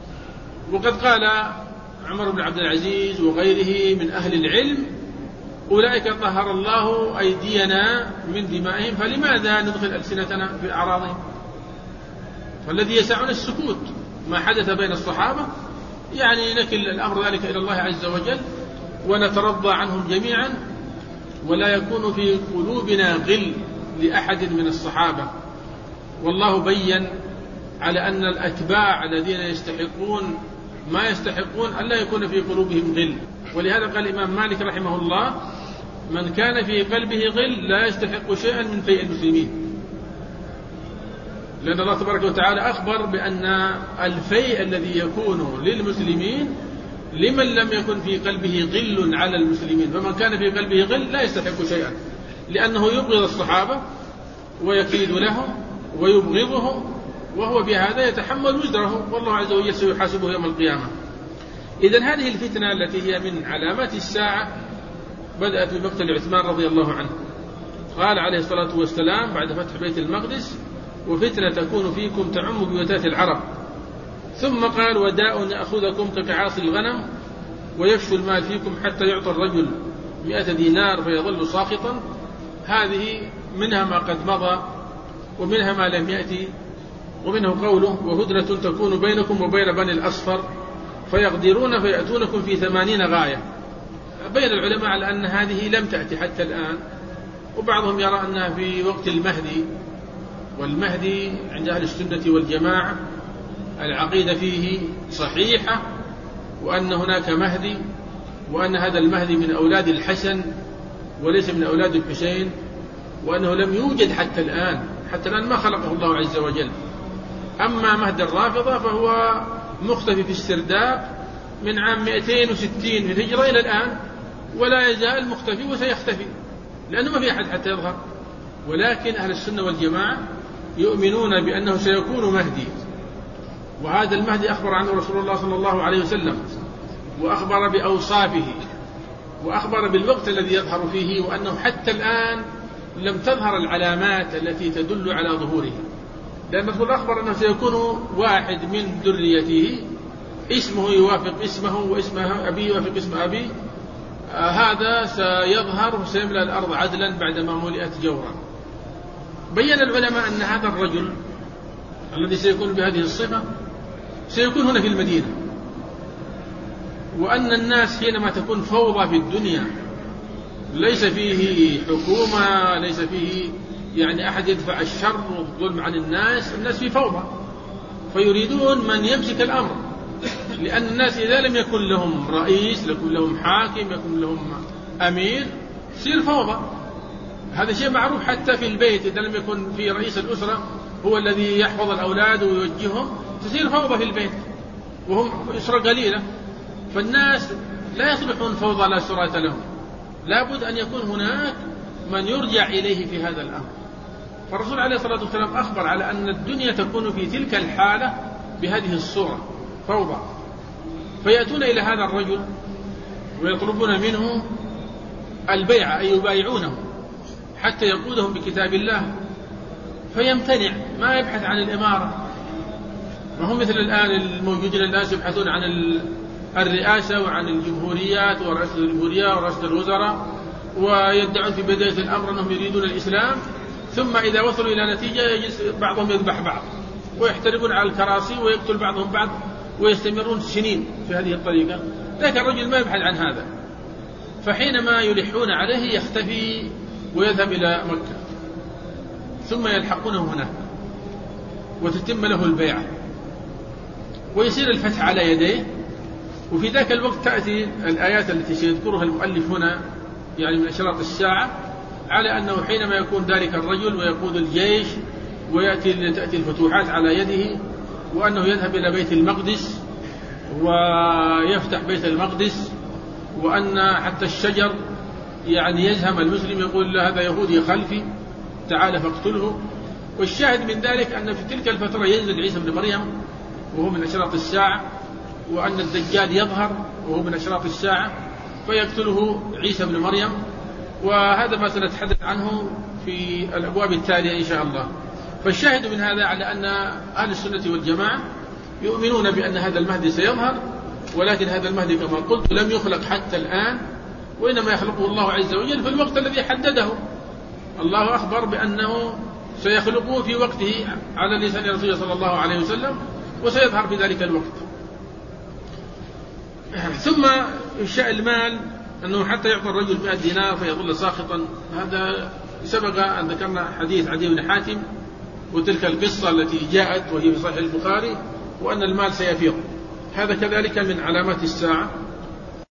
وقد قال عمر بن عبد العزيز وغيره من أهل العلم: أولئك طهر الله أيدينا من دمائهم فلماذا ندخل ألسنتنا في أعراضهم؟ فالذي يسعنا السكوت ما حدث بين الصحابة، يعني نكل الأمر ذلك إلى الله عز وجل ونترضى عنهم جميعا، ولا يكون في قلوبنا غل لأحد من الصحابة. والله بين على أن الأتباع الذين يستحقون ما يستحقون ألا يكون في قلوبهم غل. ولهذا قال الإمام مالك رحمه الله: من كان في قلبه غل لا يستحق شيئا من فيء المسلمين. لأن الله تبارك وتعالى أخبر بأن الفيء الذي يكون للمسلمين لمن لم يكن في قلبه غل على المسلمين، فمن كان في قلبه غل لا يستحق شيئا، لأنه يبغض الصحابة ويكيد لهم ويبغضهم، وهو بهذا يتحمل وزره، والله عز وجل سيحاسبه يوم القيامة. إذن هذه الفتنة التي هي من علامات الساعة بدأت بمقتل عثمان رضي الله عنه. قال عليه الصلاة والسلام بعد فتح بيت المقدس: وفتنة تكون فيكم تعم بيوتات العرب. ثم قال: وداء يأخذكم ككعاص الغنم ويفشو المال فيكم حتى يعطى الرجل 100 دينار فيظل ساخطا. هذه منها ما قد مضى ومنها ما لم يأتي، ومنه قوله: وهدنة تكون بينكم وبين بني الأصفر فيغدرون فيأتونكم في 80 غاية. بين العلماء على أن هذه لم تأتي حتى الآن، وبعضهم يرى أنها في وقت المهدي، والمهدي عند أهل السنة والجماعة العقيدة فيه صحيحة، وأن هناك مهدي، وأن هذا المهدي من أولاد الحسن وليس من أولاد الحسين، وأنه لم يوجد حتى الآن ما خلقه الله عز وجل. أما مهدي الرافضة فهو مختفي في السرداب من عام 260 في الهجرة إلى الآن، ولا يزال مختفي وسيختفي، لأنه ما في أحد حتى يظهر. ولكن أهل السنة والجماعة يؤمنون بأنه سيكون مهدي، وهذا المهدي أخبر عنه رسول الله صلى الله عليه وسلم، وأخبر بأوصافه، وأخبر بالوقت الذي يظهر فيه، وأنه حتى الآن لم تظهر العلامات التي تدل على ظهوره. لأن الرسول أخبر أنه سيكون واحد من ذريته اسمه يوافق اسمه واسم أبيه يوافق اسم أبيه، هذا سيظهر وسيملأ الأرض عدلا بعدما ملئت جورا. بين العلماء أن هذا الرجل الذي سيكون بهذه الصفة سيكون هنا في المدينة، وأن الناس حينما تكون فوضى في الدنيا ليس فيه حكومة، ليس فيه يعني أحد يدفع الشر والظلم عن الناس في فوضى، فيريدون من يمسك الأمر، لأن الناس إذا لم يكن لهم رئيس، يكن لهم حاكم، يكن لهم أمير، تصير فوضى. هذا شيء معروف حتى في البيت، إذا لم يكن في رئيس الأسرة هو الذي يحفظ الأولاد ويوجههم تصير فوضى في البيت، وهم أسرة قليلة، فالناس لا يصبحون فوضى لا سرعة لهم، لابد أن يكون هناك من يرجع إليه في هذا الأمر. فالرسول عليه الصلاة والسلام أخبر على أن الدنيا تكون في تلك الحالة بهذه الصورة فوضى، فيأتون إلى هذا الرجل ويطلبون منه البيع، أي يبايعونه حتى يقودهم بكتاب الله، فيمتنع، ما يبحث عن الإمارة. وهم مثل الآن الموجودين الناس يبحثون عن الرئاسة وعن الجمهوريات ورئاسة الجمهورية ورئاسة الوزراء، ويدعون في بداية الأمر أنهم يريدون الإسلام، ثم إذا وصلوا إلى نتيجة يجلس بعضهم يذبح بعض ويحترقون على الكراسي ويقتل بعضهم بعض ويستمرون سنين في هذه الطريقة. لكن الرجل ما يبحث عن هذا، فحينما يلحون عليه يختفي ويذهب إلى مكة، ثم يلحقونه هناك وتتم له البيعة ويصير الفتح على يديه. وفي ذاك الوقت تأتي الآيات التي سيذكرها المؤلف هنا يعني من أشراط الساعة، على أنه حينما يكون ذلك الرجل ويقود الجيش تأتي الفتوحات على يده، وأنه يذهب إلى بيت المقدس ويفتح بيت المقدس، وأن حتى الشجر يعني يزهم المسلم يقول له هذا يهودي خلفي تعال فاقتله. والشاهد من ذلك أن في تلك الفترة ينزل عيسى بن مريم وهو من أشراط الساعة، وأن الدجال يظهر وهو من أشراط الساعة فيقتله عيسى بن مريم، وهذا ما سنتحدث عنه في الأبواب التالية إن شاء الله. فالشاهد من هذا على أن أهل السنة والجماعة يؤمنون بأن هذا المهدي سيظهر، ولكن هذا المهدي كما قلت لم يخلق حتى الآن، وإنما يخلقه الله عز وجل في الوقت الذي حدده. الله أخبر بأنه سيخلقه في وقته على لسان رسوله صلى الله عليه وسلم، وسيظهر في ذلك الوقت. ثم إنشاء المال أنه حتى يعطى الرجل 100 دينار فيظل ساخطا، هذا سبق أن ذكرنا حديث عدي بن حاتم وتلك القصة التي جاءت وهي في صحيح البخاري، وأن المال سيفيض. هذا كذلك من علامات الساعة،